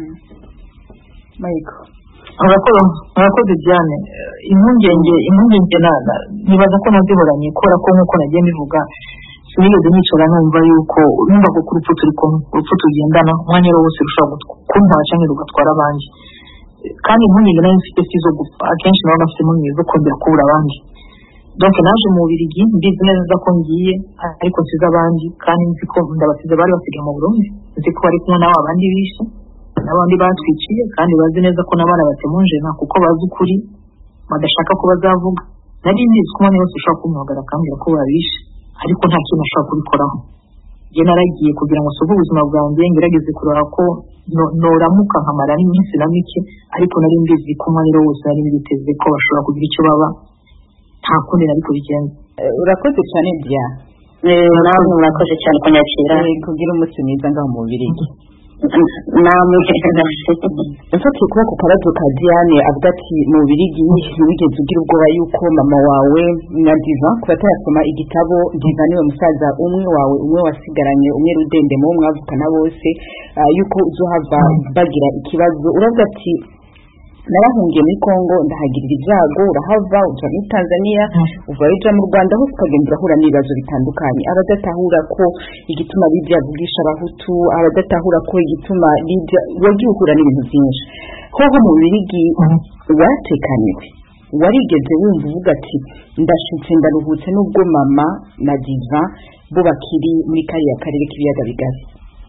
murakoze Diane. impungenge impungenge nibaza ko nazihoranye kubera ko nk'uko nagiye mbivuga sinigeze nicara numva yuko numva ko ku rupfu turi kumwe, urupfu tugendana umwanya wose rushobora kuntwara cyangwa rugatwara abandi, kandi impungenge nayo mfite si zo gupfa, akenshi nawe afite impungenge zo kongera kubura abandi. donc naje mu Bubiligi mbizi neza ko ngiye, ariko nsize abandi, kandi nzi ko ndabasize bari basigaye mu Burundi, nzi ko bari kumwe n'abo abandi bishe n'abandi batwiciye, kandi bazi neza ko n'abana batemunje na kuko bazi ukuri badashaka ko bazavuga. nari nzi ko umwana wese ushobora kumwagara akambwira ko babishe, ariko nta kintu ashobora kubikoraho. njye naragiye kugira ngo sobe ubuzima bwanjye, ngerageze kureba ko noramuka nkamara n'iminsi na mike, ariko nari mbizi ko umwanya wose nari mbiteze ko bashobora kugira icyo baba, nta kundi nari kubigenza. urakoze cyane Diane. nawe murakoze cyane kunyakira, kugira umunsi mwiza ngaho mu Bubiligi. namwe nshatse kuba ku kabazo ka Diane avuga ati mu Bubiligi wigeze ugira ubwoba yuko mama wawe na Diva, ku batayasoma igitabo, Diva niwe musaza umwe wawe umwe wasigaranye umwe rudende mu mwavukana bose, yuko uzohava bagira ikibazo, uravuga ati narahungiye muri Congo ndahagirira ibyago, urahava uja muri Tanzania, uva uja mu Rwanda, hose ukagenda urahura n'ibibazo bitandukanye. abadatahura ko igituma Lydia avugisha abahutu, abadatahura ko igituma Lydia wagiye uhura n'ibintu byinshi. hoho mu Bubiligi watekaniwe warigeze wumva uvuga ati ndashitse ndaruhutse n'ubwo mama na diva bo bakiri muri kariya karere k'ibiyaga bigari?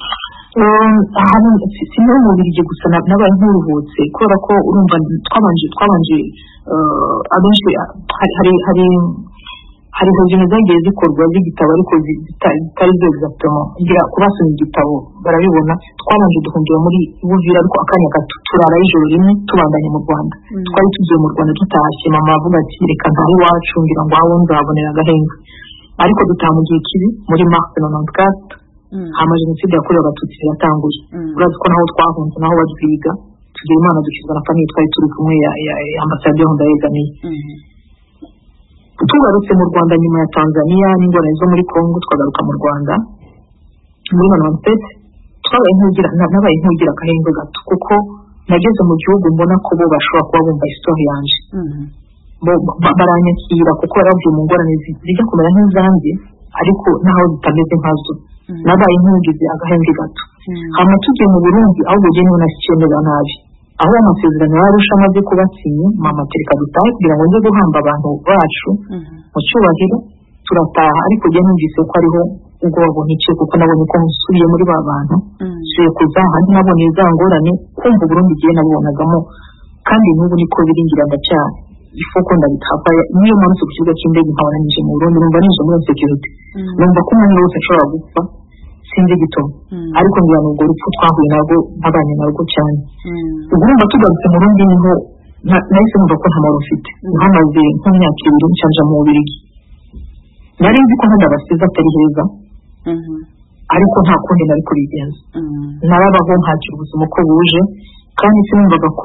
hano sinari mu Bubiligi gusa nabaye nkuruhutse kubera ko urumva twabanje twabanje abenshi hari hari hari hojene zagiye zikorwa z'igitabo ariko zitari zo exactement ngira kubasoma igitabo barabibona. twabanje duhungira muri Buvira ariko akanya gato turara ijoro rimwe tubandanye mu Rwanda. twari tugiye mu Rwanda tutashye, mama avuga ati reka ntahe iwacu ngira ngo aho nzabonera agahenga, ariko dutaha mu gihe kibi muri mars mirongo gatatu hama jenoside yakorewe abatutsi yatanguye. urazi ko naho twahunze naho batwiga tugira Imana dukizwa na famille twari turi kumwe ya ambasade y'aho ndayegamiye. tugarutse mu Rwanda nyuma ya Tanzania n'ingorane zo muri Congo twagaruka mu Rwanda muri mirongo itatu twabaye nkugira nabaye nkugira akahengo gato kuko nageze mu gihugu mbona ko bo bashobora kuba bumva histoire yanje. baranyakira kuko barabwiye mu ngorane zijya kumera nk'izanjye ariko naho zitameze nkazo. nabaye nkugize agahenge gato. hama tugiye mu Burundi aho bugene unashyemera nabi aho amasezerano yarusha amaze kubasinye mama tereka dutahe kugira ngo nze guhamba abantu bacu mu cyubahiro turataha, ariko je numvise ko ariho ubwo babonye iki kuko nabonye ko musubiye muri ba bantu suye kuza handi nabonye za ngorane kumva Burundi giye nabonagamo kandi n'ubu niko biringira ndacyane ifoko ndabitapa niyo mpamvu ku kibuga cy'indege nkabonanyije mu Burundi numva nije muri security numva ko umuntu wese ashobora gupfa sinzi gito ariko ngira n'ubwo rupfu twahuye nabwo abanye narwo cyane. ugomba tugarutse mu Burundi niho nahise numva ko nta mahoro mfite nkamaze nk'imyaka ibiri ncanja mu Bubiligi. nari nzi ko ndabasiza atari heza ariko nta kundi nari kubigenza. narabaho ntakira ubuzima uko buje kandi sinumvaga ko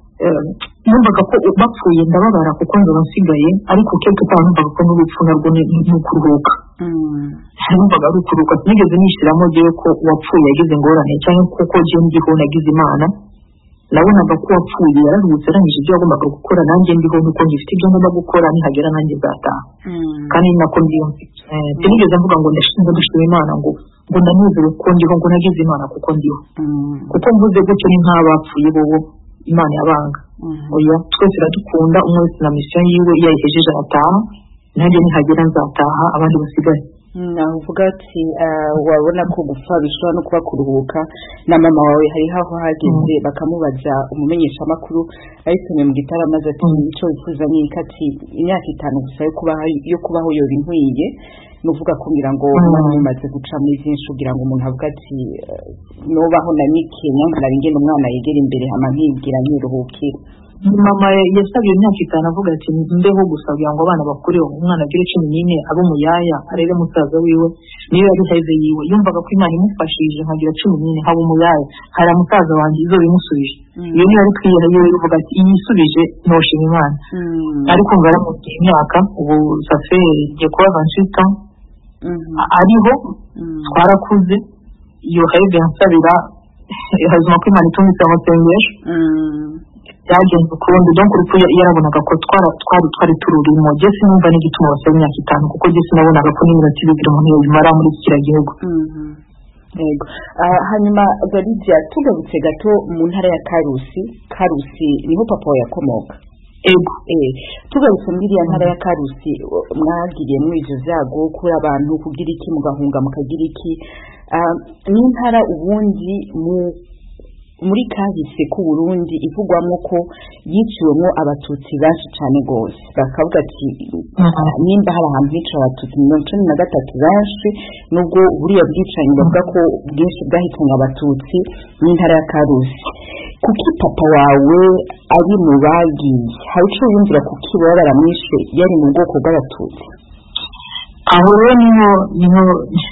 numvaga ko bapfuye ndababara kuko nzaba nsigaye ariko quelque part numvaga ko n'urupfu narwo ni ukuruhuka. numvaga ari ukuruhuka sinigeze nishyiramo jewe ko uwapfuye yagize ingorane cyangwa kuko jewe ndiho nagize Imana. nabonaga ko uwapfuye yararuhutse arangije ibyo yagombaga gukora nanjye ndiho nuko ngifite ibyo ngomba gukora nihagera nanjye nzataha kandi nako ndiyumva. sinigeze mvuga ngo ndashinzwe dushima Imana ngo ngo ndanezerewe ko ndiho ngo nagize Imana kuko ndiho kuko mvuze gutyo ni nk'abapfuye bobo Imana yabanga. oya twese iradukunda umwe wese na mission yiwe yayihejeje ataha nanjye nihagera nzataha abandi basigaye. naho uvuga ati wabona ko gupfa bishobora no kuba kuruhuka na mama wawe hari haho hageze bakamubaza umumenyesha makuru ayitumye mu gitara maze ati icyo bifuza ni ikati imyaka itanu gusa yo kuba yo kubaho yo binkwiye nuvuga kugira ngo mumaze guca muri byinshi kugira ngo umuntu avuga ati nobaho na nike nyankara ngene umwana yegera imbere hama nkibwira nyiruhukira. mama yasabye imyaka itanu avuga ati mbeho gusa kugira ngo abana bakure umwana agire cumi n'ine abo muyaya arebe musaza wiwe niyo yari heze yiwe yumvaga ko Imana imufashije nkagira cumi n'ine habo muyaya hari musaza wanjye izo bimusubije. iyo niyo ari twiyera yiwe uvuga ati yisubije noshima Imana. ariko ngaramubwiye imyaka ubu safe je kuba vingt-huit ans ariho twarakuze iyo heze nsabira hazuma ko Imana itumisa amasengesho byagenze ukundi donc urupfu yarabonaga ko twara twari twari tururimo je sinumva n'igituma basaba imyaka itanu kuko je sinabonaga ko n'iminota ibiri umuntu yimara muri kiriya gihugu. yego hanyuma Galidia tugarutse gato mu ntara ya Karusi. Karusi niho papa yakomoka. ego eh tugarutse muri ya ntara ya Karusi mwagiriye mu ivyo vyago kuri abantu kugira iki mugahunga mukagira iki ni ntara ubundi mu muri kahise ku Burundi ivugwamo ko yiciwemo abatutsi benshi cyane gose bakavuga ati nimba hari ahantu hica abatutsi mirongo icumi na gatatu benshi nubwo buriya bwicanyi bavuga ko bwinshi bwahitanye abatutsi n'intara ya Karusi. kuki papa wawe ari mu bagiye hari icyo yumvira kuki baba baramwishe yari mu bwoko bw'abatutsi? aho rero niho niho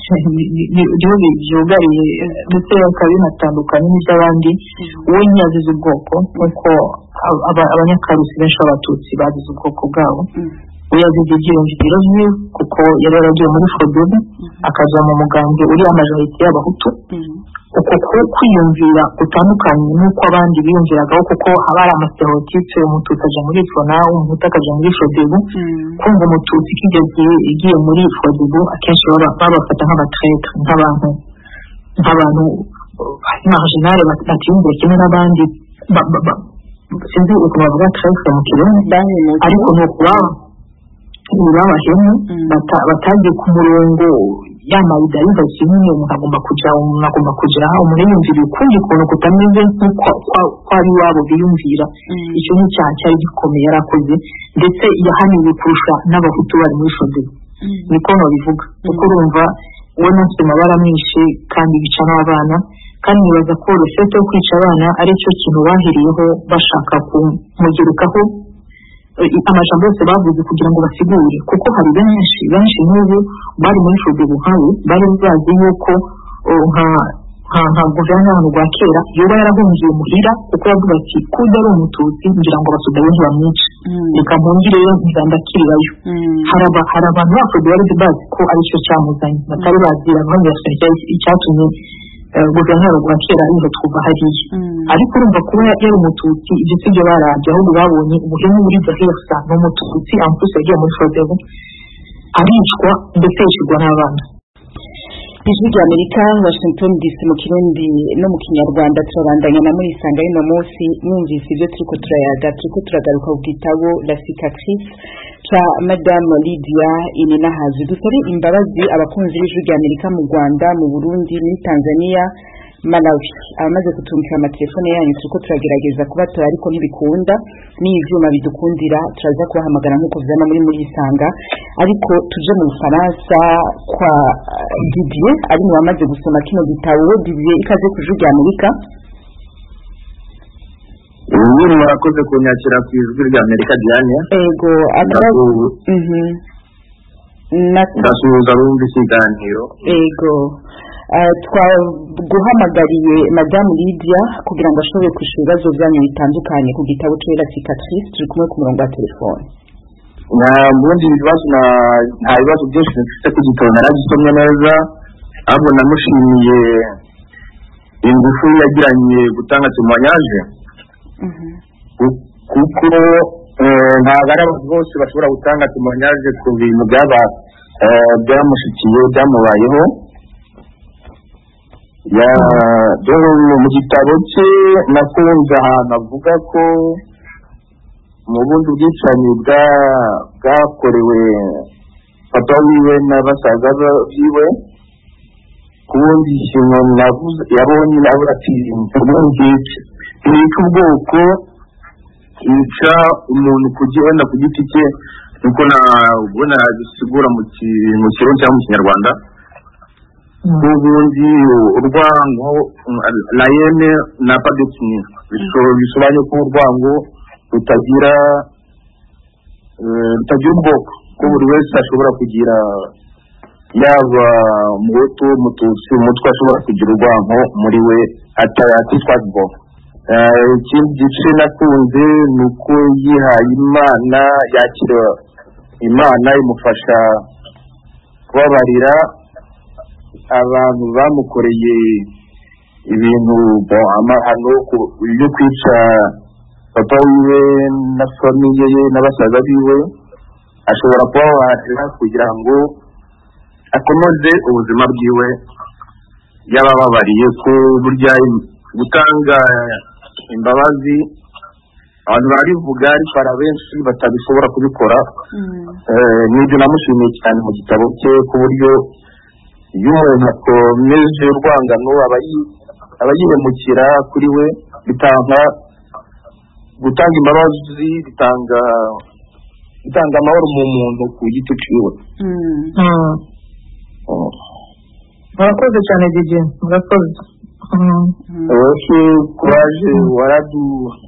niho byugariye ndetse bakaba binatandukanye n'iby'abandi. uwo ntiyazize ubwoko kuko abanyakarusi benshi b'abatutsi bazize ubwoko bwabo. we yazize ibyiyumviro bye kuko yari yaragiye muri Frodebu akaja mu mugambwe uri amajorite y'abahutu. uko kwiyumvira gutandukanye n'uko abandi biyumviragaho kuko haba hari amastereotype umututsi aja muri Frona umuhutu akaja muri Frodebu. kumva umututsi kigeze igiye muri Frodebu akenshi babafata nk'abatraitre nk'abantu nk'abantu marginale batiyumvira kimwe n'abandi sinzi uko bavuga traife mu kirundi ariko no kuba babahemu batagiye ku murongo yamayida y'intoki nyine umuntu agomba kuja umuntu agomba kuja umuntu yumvira ukundi kuntu kutameze nk'uko kwari wabo biyumvira icyo ni icyaha cyari gikomeye yarakoze ndetse yahaniwe kurusha n'abahutu bari muri Frodebu niko babivuga kuko urumva we nasoma baramwishe kandi bica n'abana kandi nibaza ko urufete yo kwica abana ari cyo kintu bahiriyeho bashaka kumugerekaho amajambo yose bavuze kugira ngo basigure kuko hari benshi benshi n'ubu bari muri Frodebu hawe bari bazi yuko nka nka guverinoma rwa kera yoba yarahungiye muhira kuko yavuga ati kuda ari umututsi ngira ngo abasudayo ntibamwice reka mpungire ntizandakirirayo haraba hari abantu ba Frodebu bari bazi ko ari cyo cyamuzanye batari bazira ngo icyatumye guverinoma rwa kera ariho twuva hariya ariko urumva kuba yari umututsi ibyo sibyo barabye ahubwo babonye ubuhemu muri Zahirsa n'umututsi ampuse yagiye muri Frodebu aricwa ndetse yishirwa n'abana. Ijwi rya Amerika Washington D C mu Kirundi no mu Kinyarwanda turabandanya na muri Sanga y'ino munsi mwumvise ibyo turiko turayaga turiko turagaruka ku gitabo La Cicatrice cha Madame Lydia Ininahazi. Dusaba imbabazi abakunzi b'Ijwi rya Amerika mu Rwanda, mu Burundi, muri Tanzania, Malawi. Abamaze kutumvira amatelefone yanyu turiko turagerageza kubatora ariko ntibikunda ni ivyuma bidukundira turaza kubahamagara nkuko vyama muri muri Sanga ariko tuje mu Faransa kwa Didier ari mu bamaze gusoma kino gitabo. Didier ikaze ku Ijwi rya Amerika. Ubu murakoze kunyakira ku Ijwi rya Amerika Diane. Ego akabazo mhm ndasuhuza rumva ikiganiro. Ego twaguhamagariye Madame Lydia kugira ngo ashobore kwishura ibibazo byanyu bitandukanye ku gitabo cya La Cicatrice turi kumwe ku murongo wa telefone. Na mbundi ibibazo na nta bibazo byinshi mfite ku gitabo naragisomye neza ahubwo namushimiye ingufu yagiranye gutanga témoignage kuko ntabwo ari abantu bose bashobora gutanga témoignage ku bintu byaba byamushikiye byamubayeho. Ya dore mu gitabo cye nakunze ahantu avuga ko mu bundi bwicanyi bwakorewe papa wiwe n'abasaza biwe kubundi ikintu navuze yabonye navuga ati ubundi nica ubwoko nica umuntu kugenda ku giti cye nuko nabona bisigura mu kirundi cyangwa mu Kinyarwanda ubundi urwango la yene na padetini bisobanuye ko urwango rutagira rutagira ubwoko ko buri wese ashobora kugira yaba umuhutu umututsi umutwe ashobora kugira urwango muri we atitwazwa. Ikindi gice nakunze ni uko yihaye Imana yakira Imana imufasha kubabarira abantu bamukoreye ibintu amahano yo kwica papa wiwe na famiye ye n'abasaza biwe ashobora kubabarira kugira ngo akomeze ubuzima bwiwe yabababariye ko burya gutanga imbabazi abantu barivuga ariko hari benshi batabishobora kubikora. N'ibyo namushimiye cyane mu gitabo cye ku buryo iyo umuntu akomeje urwangano aba yihemukira kuri we bitanga gutanga imbabazi bitanga bitanga amahoro mu muntu ku giti ciwe. murakoze cyane Didier murakoze. Ose kuraje waradu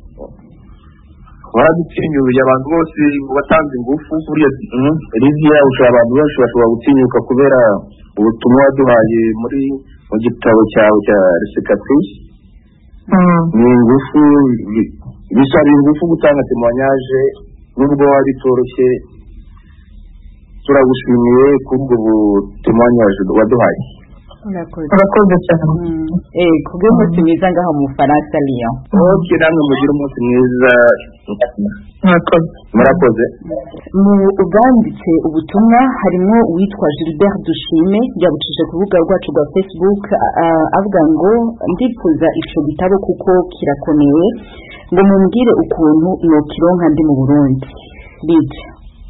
waradutinyuye abantu bose batanze ingufu kuri Lydia ushobora abantu benshi bashobora gutinyuka kubera ubutumwa duhaye muri mu gitabo cyawe cya La Cicatrice. Ni ingufu bisaba ingufu gutanga témoignage nubwo wari toroshye turagushimiye kubwo témoignage waduhaye. urakoze cyane eh kubwo umunsi mwiza ngaho mu Faransa Lyon okay namwe mugira umunsi mwiza murakoze murakoze mu ubanditse ubutumwa harimo uwitwa Gilbert Dushime yabucije ku rubuga rwacu rwa Facebook avuga ngo ndifuza ico gitabo kuko kirakomeye ngo mumbwire ukuntu no kironka ndi mu Burundi bije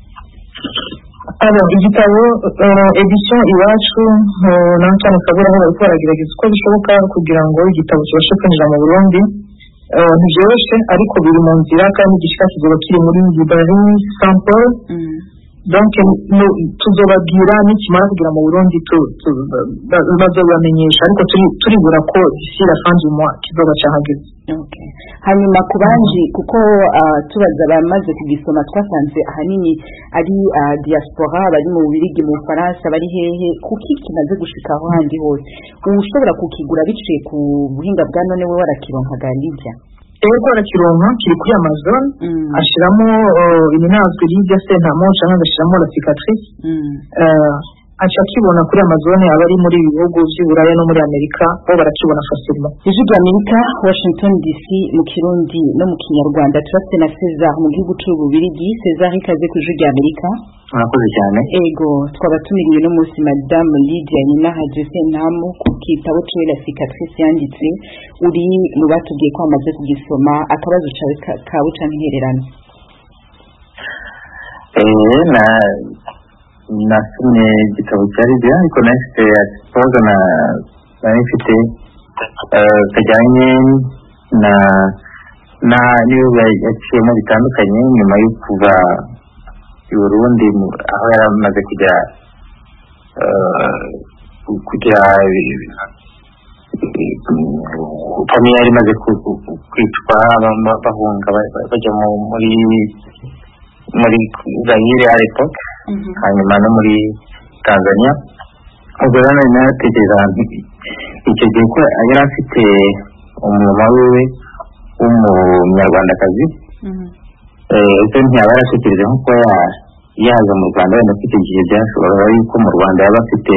aba igitabo edition iwacu n'antane kabura aho bariko baragerageza uko bishoboka kugira ngo igitabo kibashe kwinjira mu Burundi ntibyoroshye ariko biri mu nzira kandi igishika kizoba kiri muri librairie Saint-Paul donc tuzobabwira nikimara kugira mu Burundi bazobamenyesha ariko turibura ko d'ici la fin du mois kizoba cyahageze. Okay. Hanyuma kubanji kuko tubaza bamaze kugisoma twasanze ahanini ari diaspora bari mu Bubiligi mu Faransa bari hehe kuki kimaze gushika aho handi hose ushobora kukigura biciye ku buhinga bwa none we warakironkaga Lydia ego arakironka kiri kuri Amazon ashiramo iminazwe Lydia Sentamo cyangwa agashiramo la cicatrice acha kibona kuri Amazon abari muri bihugu by'Uburaya no muri Amerika bo barakibona facilement. Ijwi Amerika Washington D C mu Kirundi no mu Kinyarwanda turafite na Cesar mu gihugu cy'Ububiligi. Cesar ikaze ku Ijwi Amerika. Murakoze cyane. Ego twabatumiriye no munsi Madame Lydia Nina Hadjese Ntamo ku kitabo cyo la cicatrice yanditse uri mu batubwiye ko amaze kugisoma akabazo cyawe kawe canhererana. Eh na nasomye igitabo cya Lydia ariko nafite exposé na nafite kajyanye na na niba yaciyemo bitandukanye nyuma yo kuva i Burundi aho yaramaze kujya kujya famille yari imaze kwicwa bahunga bajya muri muri Zaire à l'époque hanyuma no muri Tanzania ubwo rero natekereza icyo gihe ko yari afite umumama wiwe w'umunyarwandakazi ese ntiyaba yaratekereje nkuko yaza mu Rwanda wenda afite igihe byashobora yuko mu Rwanda yaba afite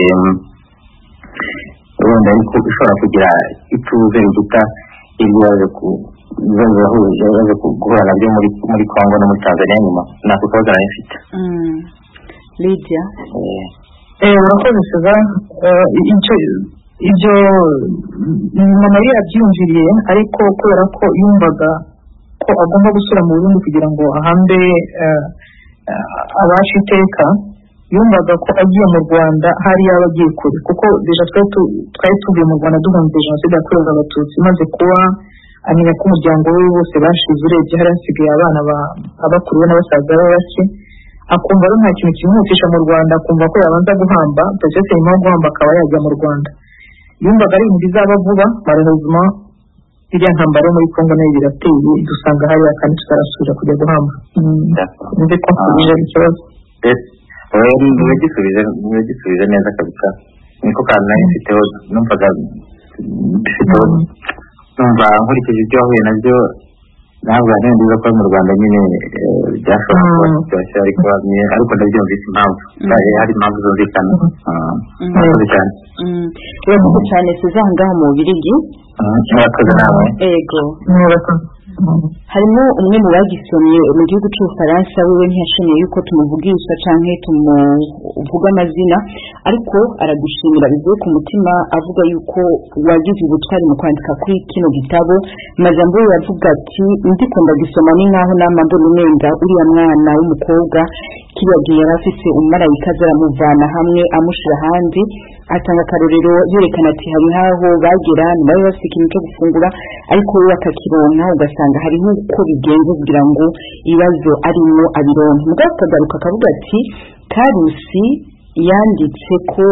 wenda ariko ishobora kugira ituze riguta ibibazo ku ibibazo guhura nabyo muri muri Congo no muri Tanzania nyuma nako kabazo narifite. Lydia eh urakoze Cesar icyo ibyo mama yari abyumviriye ariko kubera ko yumvaga ko agomba gusura mu Burundi kugira ngo ahambe abashi iteka yumvaga ko agiye mu Rwanda hari yabagiye kure kuko deja twari tuvuye mu Rwanda duhunze jenoside yakorewe abatutsi maze kuba amenya ko umuryango we wose bashize urebye hari hasigaye abana abakuru n'abasaza be bake akumva ari nta kintu kimuhutisha mu Rwanda akumva ko yabanza guhamba ndetse nyuma yo guhamba akaba yajya mu Rwanda yumvaga ari ibintu bizaba vuba malheureusement iriya ntambara muri Congo nayo birateye dusanga hari akandi tutarasubira kujya guhamba nzi ko kubije ikibazo wewe ndigisubize ndigisubize neza kabisa niko kandi nayo mfiteho numvaga mfiteho numva nkurikije ibyo wahuye nabyo ntabwo ntibiza ko mu Rwanda nyine byashobora kuba byashya ariko ariko ndabyumvise impamvu hari impamvu zumvikana murakoze cyane murakoze cyane Cesar ngaho mu Bubiligi murakoze nawe ego murakoze harimo umwe mu bagisomye mu gihugu cy'Ubufaransa wewe ntiyashimiye yuko tumuvugisha canke tumuvuga amazina ariko aragushimira bivuye ku mutima avuga yuko wagize ubutwari mu kwandika kuri kino gitabo majambo yavuga ati ndikunda gusoma ni nkaho namambona umenga uriya mwana w'umukobwa kibagiye yarafise umumarayika zaramuvana hamwe amushira handi atanga karorero yerekana ati hari haho bagera nawe bafite ikintu cyo gufungura ariko we bakakironka ugasanga hari uko bigenze kugira ngo ibibazo arimo abironke mugabo akagaruka akavuga ati Karusi yanditse ko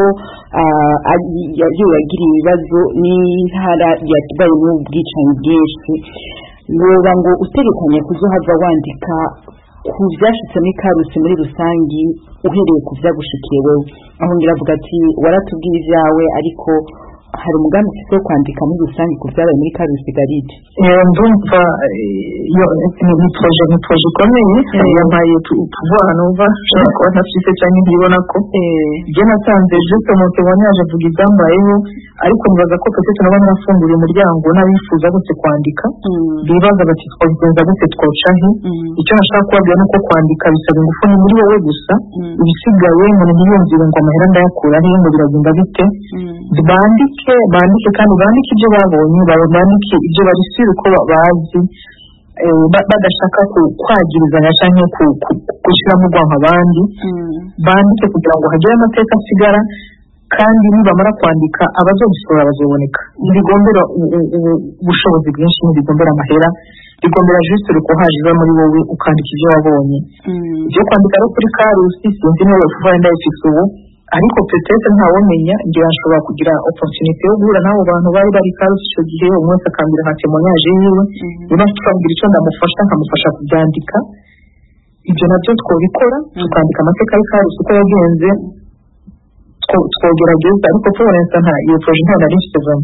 yagira ibibazo n'intara yabaye mu bwicanyi bwinshi ngoba ngo utegekanya kuzohava wandika ku byashitse muri Karusi muri rusangi uhereye ku byagushikiye wewe aho ngira avuga ati waratubwiye ibyawe ariko hari umugambi ufite wo kwandika muri rusange ku byabaye muri Karusi Garide? ndumva iyo ni projet ni projet ikomeye yampaye pouvoir nova ushobora kuba ntafite cyangwa ntibona ko ibyo nasanze juste mu témoignage avuga ibyambayeho ariko nibaza ko peut-être nabo nafunguriye umuryango n'abifuza gute kwandika bibaza bati twabigenza gute twocahe icyo nashaka kubabwira nuko kwandika bisaba ingufu ni muri wowe gusa ibisigaye umuntu ntiyumvire ngo amahera ndayakura he ngo biragenda bite bandike bandike kandi bandike ibyo babonye bandike ibyo bari sure ko bazi badashaka kwagirizanya cyangwa gushyiramo urwango abandi bandike kugira ngo hagire amateka asigara kandi nibamara kwandika abazobisora bazoboneka ntibigombera ubushobozi bwinshi ntibigombera amahera bigombera juste rukohaje iba muri wowe ukandika ibyo wabonye ibyo kwandika no kuri Karusi sinzi niba uvuga ndayifise ubu ariko peut-être ntawomenya ngira ashobora kugira opportunité yo guhura n'abo bantu bari bari Karusi icyo gihe umwese akambira nka témoignage yiwe niba twabwira icyo ndamufasha nkamufasha kubyandika ibyo nabyo twabikora tukandika amateka ya Karusi uko yagenze twogerageza ariko tubonetse nta iyo projet nta nari mfitevamo.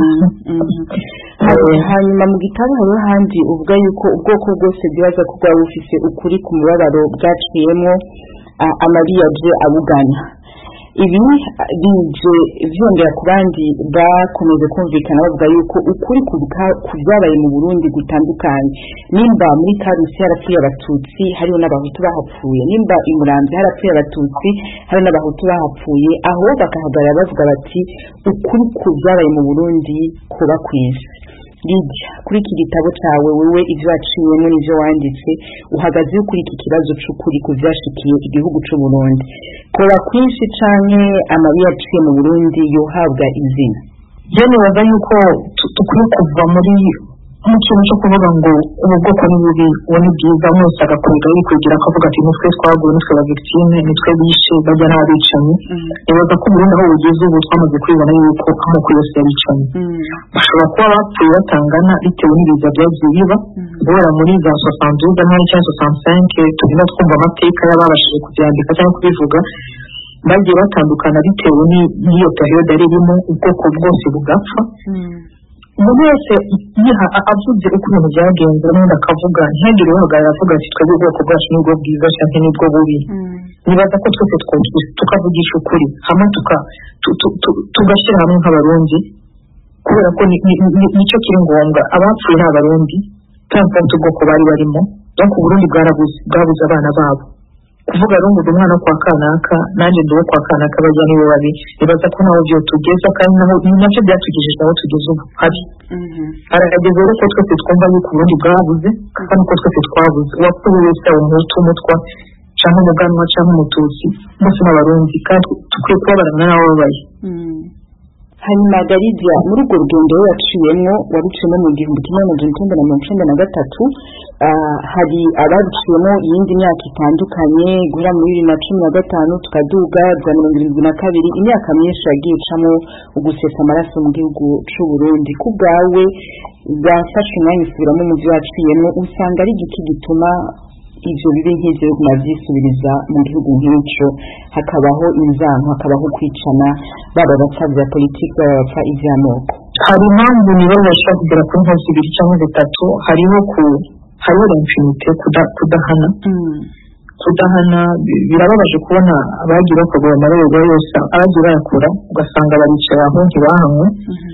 Hanyuma mu gitabo hariho ahandi uvuga yuko ubwoko bwose bwibaza ko bwaba bufise ukuri ku mubabaro bwaciyemo amabi yaje abugana. Ibi bije vyongera ku bandi bakomeze kumvikana bavuga yuko ukuri ku byabaye mu Burundi gutandukanye, nimba muri Karusi harapfuye abatutsi hariho n'abahutu bahapfuye, nimba i Muramvya harapfuye abatutsi hariho n'abahutu bahapfuye, aho bakahagarara bavuga bati ukuri ku byabaye mu Burundi kuba kwisi. Lidia, kuri iki gitabo cyawe wewe ivyo waciyemo n'ivyo wanditse uhagaze kuri iki kibazo c'ukuri ku vyashikiye igihugu c'u Burundi, kuba kwinshi canke amabi yaciye mu Burundi yohabwa izina? Je nibaza yuko tukwiye kuva muri mu kintu cyo kuvuga ngo ubu bwoko ni bubi uwo ni bwiza mwese agakwega yikwigira akavuga ati nitwe twaguye nitwe ba victime nitwe bishe bajya n'abicanyi. Nibaza ko Burundi aho bugeze ubu twamaze kwibona yuko amoko yose yabicanyi bashobora kuba bapfuye batangana bitewe n'ibiza byagiye biba guhera muri za soixante-douze cyangwa soixante-cinq tugenda twumva amateka y'ababashije kubyandika cyangwa kubivuga bagiye batandukana bitewe n'iyo periode yari irimo ubwoko bwose bugapfa. Umuntu wese yiha avuze uko ibintu byagenze n'undi akavuga ntihagire uhagarara avuga ati twebwe ubwoko bwacu nibwo bwiza cyangwa nibwo bubi. Nibaza ko twese tukavugisha ukuri hamwe tugashyira hamwe nk'abarundi kubera ko nicyo kiri ngombwa. Abapfuye ni abarundi kandi ubwoko bari barimo donc Burundi bwarabuze bwabuze abana babo kuvuga rero ngo umwana kwa kanaka nanjye ndiwe kwa kanaka bajya niwe babi. Nibaza ko naho byo tugeza kandi naho nacyo byatugejeje aho tugeze ubu hari harageze rero ko twese twumva yuko Burundi bwabuze kandi uko twese twabuze uwapfuye wese umuhutu umutwa cyangwa umuganwa cyangwa umututsi bose n'abarundi kandi tukwiye kubabarana n'abo babaye. Hanyuma Garidia, muri urwo rugendo waciyemo waruciyemo mu gihumbi kimwe magana cyenda na mirongo icyenda na gatatu, hari abaruciyemo iyindi myaka itandukanye guhera muri bibiri na cumi na gatanu tukaduga bwa mirongo irindwi na kabiri, imyaka myinshi yagiye icamo ugusesa amaraso mu gihugu c'u Burundi. Ku bwawe bwafashe umwanya usubiramo mu byo waciyemo, usanga ari igiki gituma ivyo bibe nk'ivyo navyisubiriza mu gihugu nk'icyo, hakabaho inzanko hakabaho kwicana baba bapfa bya politiki baba bapfa ivy'amoko? Hari impamvu nibaza bashobora kugera kuri nko zibiri cyangwa zitatu. Hariho ku hariho impunite kudahana kudahana birababaje kubona abagira bakagura amarorerwa yose abagira bayakura ugasanga baricara aho ntibahanwe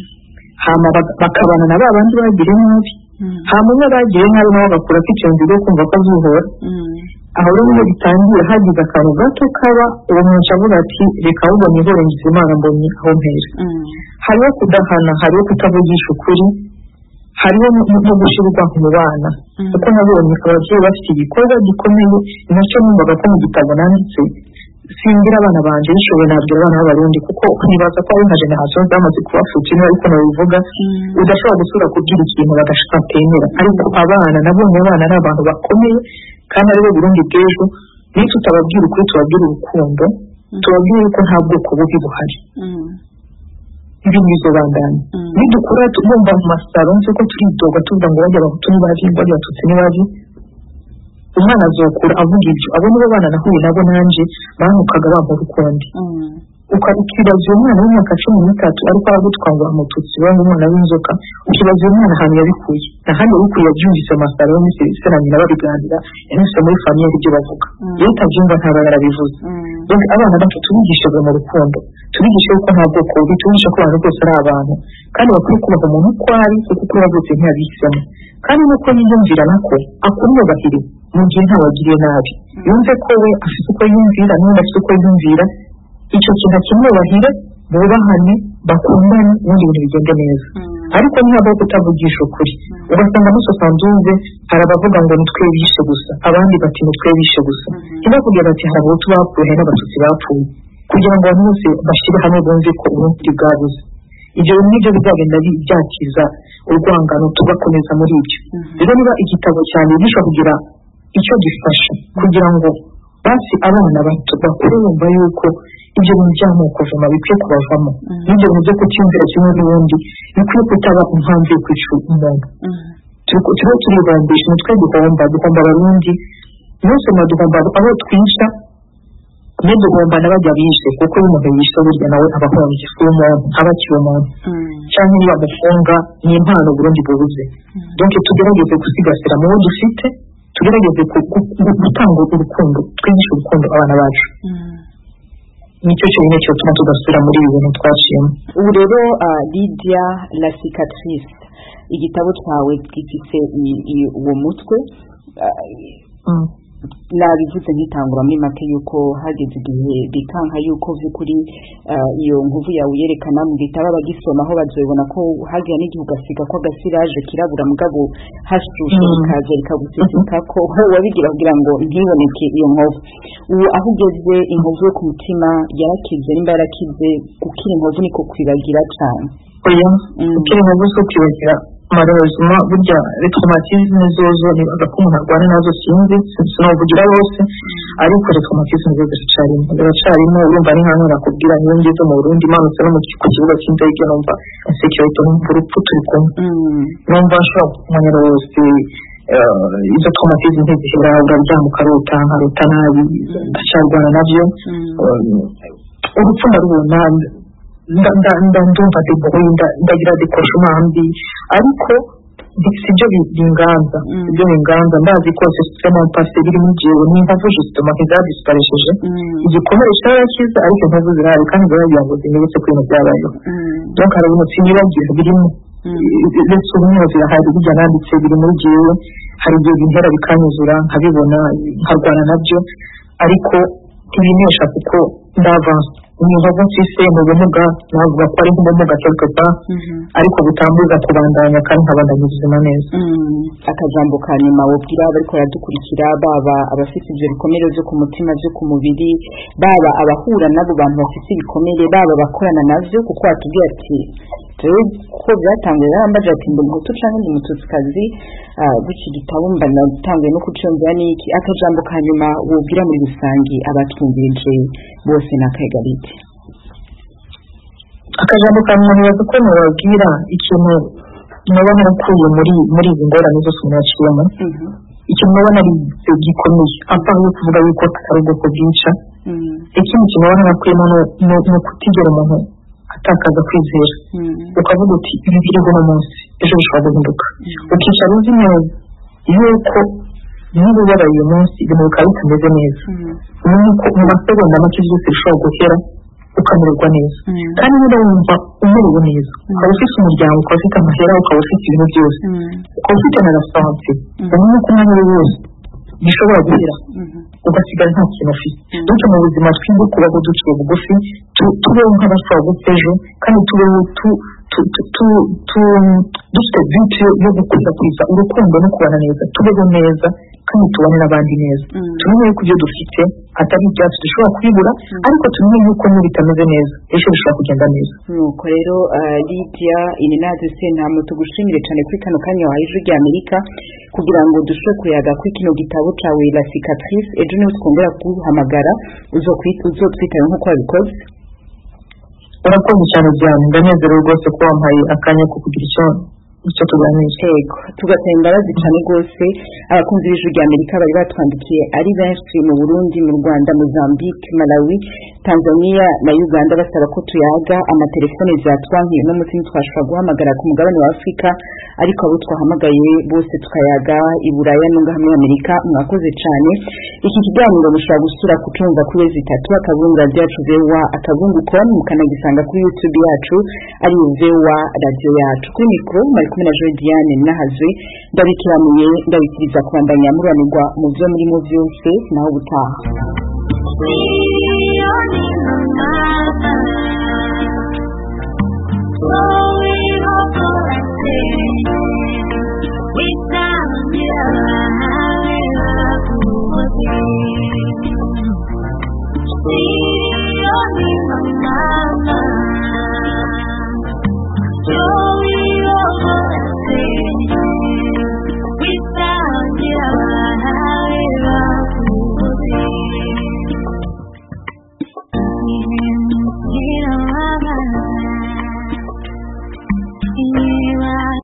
hama bakabana na ba bandi bagira nabi hama umwe bagiye nabi nabo bakura k'icyunzi yo kumva ko azuhora. Aho rero iyo bitangiye hagize akantu gato kaba uwo muntu avuga ati reka ahubwo nihore ngize Imana mbonye aho mpera. Hariho kudahana, hariho kutavugisha ukuri, hariho no gushirwa mu bana kuko nabonye ababyeyi bafite igikorwa gikomeye. Nacyo numvaga ko mu gitabo nanditse simbira abana banje bishoboye nabwira abana b'abarundi kuko nibaza ko ari nka generation zamaze kubafuka imwe ariko nabivuga udashobora gusura kubwira ikintu bagashaka temera. Ariko abana nabonye abana ari abantu bakomeye kandi aribo Burundi bw'ejo. Niyo tutababwira ukuri tubabwira urukundo tubabwira ko nta bwoko bubi buhari ibintu bizobandanya. Nidukura tugomba mu masaro nziko turidoga tuvuga ngo bajya abahutu ni babi bajya abatutsi ni babi. Umwana azokura avuga ibyo abo nibo bana nahuye nabo nanje banukaga bampa urukundi ukibaza uwo mwana w'imyaka cumi n'itatu ariko aragutwangura umututsi wanga umwana w'inzoka, ukibaza uwo mwana ahantu yabikuye n'ahandi yabikuye yabyumvise amasaro yo muri se na nyina babiganira yanise muri famiye ibyo bavuga iyo utabyumva ntabwo yarabivuze. Donc abana bacu tubigishe mu rukundo, tubigishe ko nta bwoko bubi, tubigishe ko abantu bose ari abantu kandi bakwiye kubaha umuntu uko ari kuko kuba bose ntiyabihisemo, kandi nuko yiyumvira nako akumwubahire mu gihe ntawagiriye nabi, yumve ko we afite uko yumvira n'undi afite uko yumvira, icyo kintu akimwubahire, bubahane, bakundane, ubundi ibintu bigende neza. Ariko niba kutavugisha ukuri ugasanga musosanzuze hari abavuga ngo nitwe bishe gusa, abandi bati nitwe bishe gusa, niba kugira bati hari abo tubapfuye n'abatutsi bapfuye, kugira ngo abantu bose bashyire hamwe bumve ko ubundi bwabuze. Ibyo nibyo bizagenda byakiza urwangano tugakomeza muri ibyo. Rero niba igitabo cyane bishobora kugira icyo gifasha kugira ngo basi abana bato bakure bumva yuko ibyo bintu by'amoko vuma bikwiye kubavamo, n'ibyo bintu byo kucyumvira kimwe n'ubundi bikwiye kutaba impamvu yo kwica umuntu. Turiho turibambisha nitwe duhomba duhomba abarundi bose, duhomba abo twica ne duhomba n'abajya bishe, kuko iyo umuntu yishe burya nawe aba ahombye umuntu, aba akiri umuntu cyangwa niba bamufunga ni impano Burundi bubuze. Donc tugerageze gusigasira mu bo dufite, tugerageze gutanga urukundo, twigisha urukundo abana bacu. Nicyo kintu cyo tuma tudasubira muri ibi bintu twaciyemo. Ubu rero Lydia La Cicatrice, igitabo cyawe gifite uwo mutwe, nabivuze nkitangura muri make yuko hageze igihe bikanka yuko vy'ukuri iyo nkuvu yawe yerekana mu gitabo abagisoma aho bazoibona ko hagiye n'igihe ugasiga ko agasiraje kirabura mugabo hashushe bikaje bikagusisika ko wabigira kugira ngo ntiboneke iyo nkovu. Ubu aho ugeze inkovu yo ku mutima yarakize, nimba yarakize, gukira inkovu niko kwibagira cyane. Oya, gukira inkovu so kwibagira marozuma burya retraumatisme zozo ni agakumu harwana nazo sinzi sinovugira bose, ariko retraumatisme zozo ziracarimo ziracarimo urumva ni hano nakubwira niyo ngeze mu Burundi manutse no mu kibuga cy'indege numva insecurity n'urupfu turi kumwe, numva nshobora kumanyira wose izo traumatisme ntizihera uraryama ukarota nkarota nabi ndacarwana nabyo, urupfu ndarubona ndumva ndumva ndagira dekoshema mbi, ariko sibyo binganza ibyo binganza ndazi ko systema passe biri mu gihe nimba vuje systema kizabi sparesheje igikomere cyarakiza, ariko ntazo zirari kandi baragira ngo zinibutse ko ibintu byabayeho. Donc hari ibintu sinibagira birimo ndetse umwe zirahari bijya nanditse biri muri gihe, hari igihe bintera bikanyuzura nkabibona nkarwana nabyo, ariko ntibinesha kuko ndavanse niba bafise mu bumuga navuga ko ari nk'ubumuga cyangwa ariko butambuza kubandanya kandi nkabandanya ubuzima neza. Akajambo ka nyuma wobwira bariko baradukurikira, baba abafite ibyo bikomere byo ku mutima byo ku mubiri, baba abahura nabo bantu bafite ibikomere, baba bakorana navyo, kuko atubwiye ati rero ko byatanguye barambaje ati ndi muto cyangwa ndi mututsikazi guki gitabo mbana tanguye no kuconza niki. Akajambo ka nyuma wobwira muri rusangi abatwumvirije bose nakayigarite. Akajambo ka nyuma yazo ko nababwira ikintu nabona nakuye muri muri izi ngorane zose mwaciyemo, ikintu nabona ari gikomeye apfa yo kuvuga yuko atari ubwoko bwinshi, ikindi kintu nabona nakuyemo no kutigera umuntu atakaza kwizera, ukavuga uti ibi biriho no munsi ejo bishobora guhinduka, ukicara uzi neza yuko niba ubabaye uyu munsi ibintu bikaba bitameze neza, nuko mu masegonda make byose bishobora guhera ukamererwa neza. Kandi niba wumva umerewe neza, ukaba ufite umuryango, ukaba ufite amahera, ukaba ufite ibintu byose, ukaba ufite na rasanse, umenye ko umwanya wose bishobora guhera ugasigara nta kintu ufite. Bityo mu buzima twige kubaho duciye bugufi, tubeho nk'abashobora gupfa ejo, kandi tubeho dufite byinshi yo gukwirakwiza urukundo no kubana neza, tubeho neza kandi tubane n'abandi neza. Tumenye yuko ibyo dufite atari ibyacu dushobora kubibura, ariko tumenye yuko niba bitameze neza ejo bishobora kugenda neza. Nuko rero Lydia Inenaze Sentama tugushimire cyane kuri kano kanya wahaye Ijwi ry'Amerika kugira ngo dushobore kuyaga kuri kino gitabo cyawe La Cicatrice. Ejo niho twongera kuhamagara uzotwitaye nk'uko wabikoze. Urakoze cyane cyane, ndanezerewe rwose ko wampaye akanya ko kugira icyo icyo tuganira. Yego tugatera imbabazi cyane rwose abakunzi b'ijwi rya Amerika bari batwandikiye ari benshi mu Burundi, mu Rwanda, Mozambique, Malawi, Tanzania na Uganda basaba ko tuyaga amatelefone zatwankiye no musi twashobora guhamagara ku mugabane wa Afrika, ariko abo twahamagaye bose tukayaga i Buraya no hamwe Amerika. Mwakoze cyane. Iki kiganiro mushobora gusura kutumva kuri wezi itatu akabungu radio yacu vewa akabungu com, mukanagisanga kuri YouTube yacu ari vewa radio yacu. Kuri mikro mari kumwe na Joy Diane Nahazwe, ndabikiramuye ndabikiriza kubandanya muranirwa mu byo muri mu byose naho butaha. Oh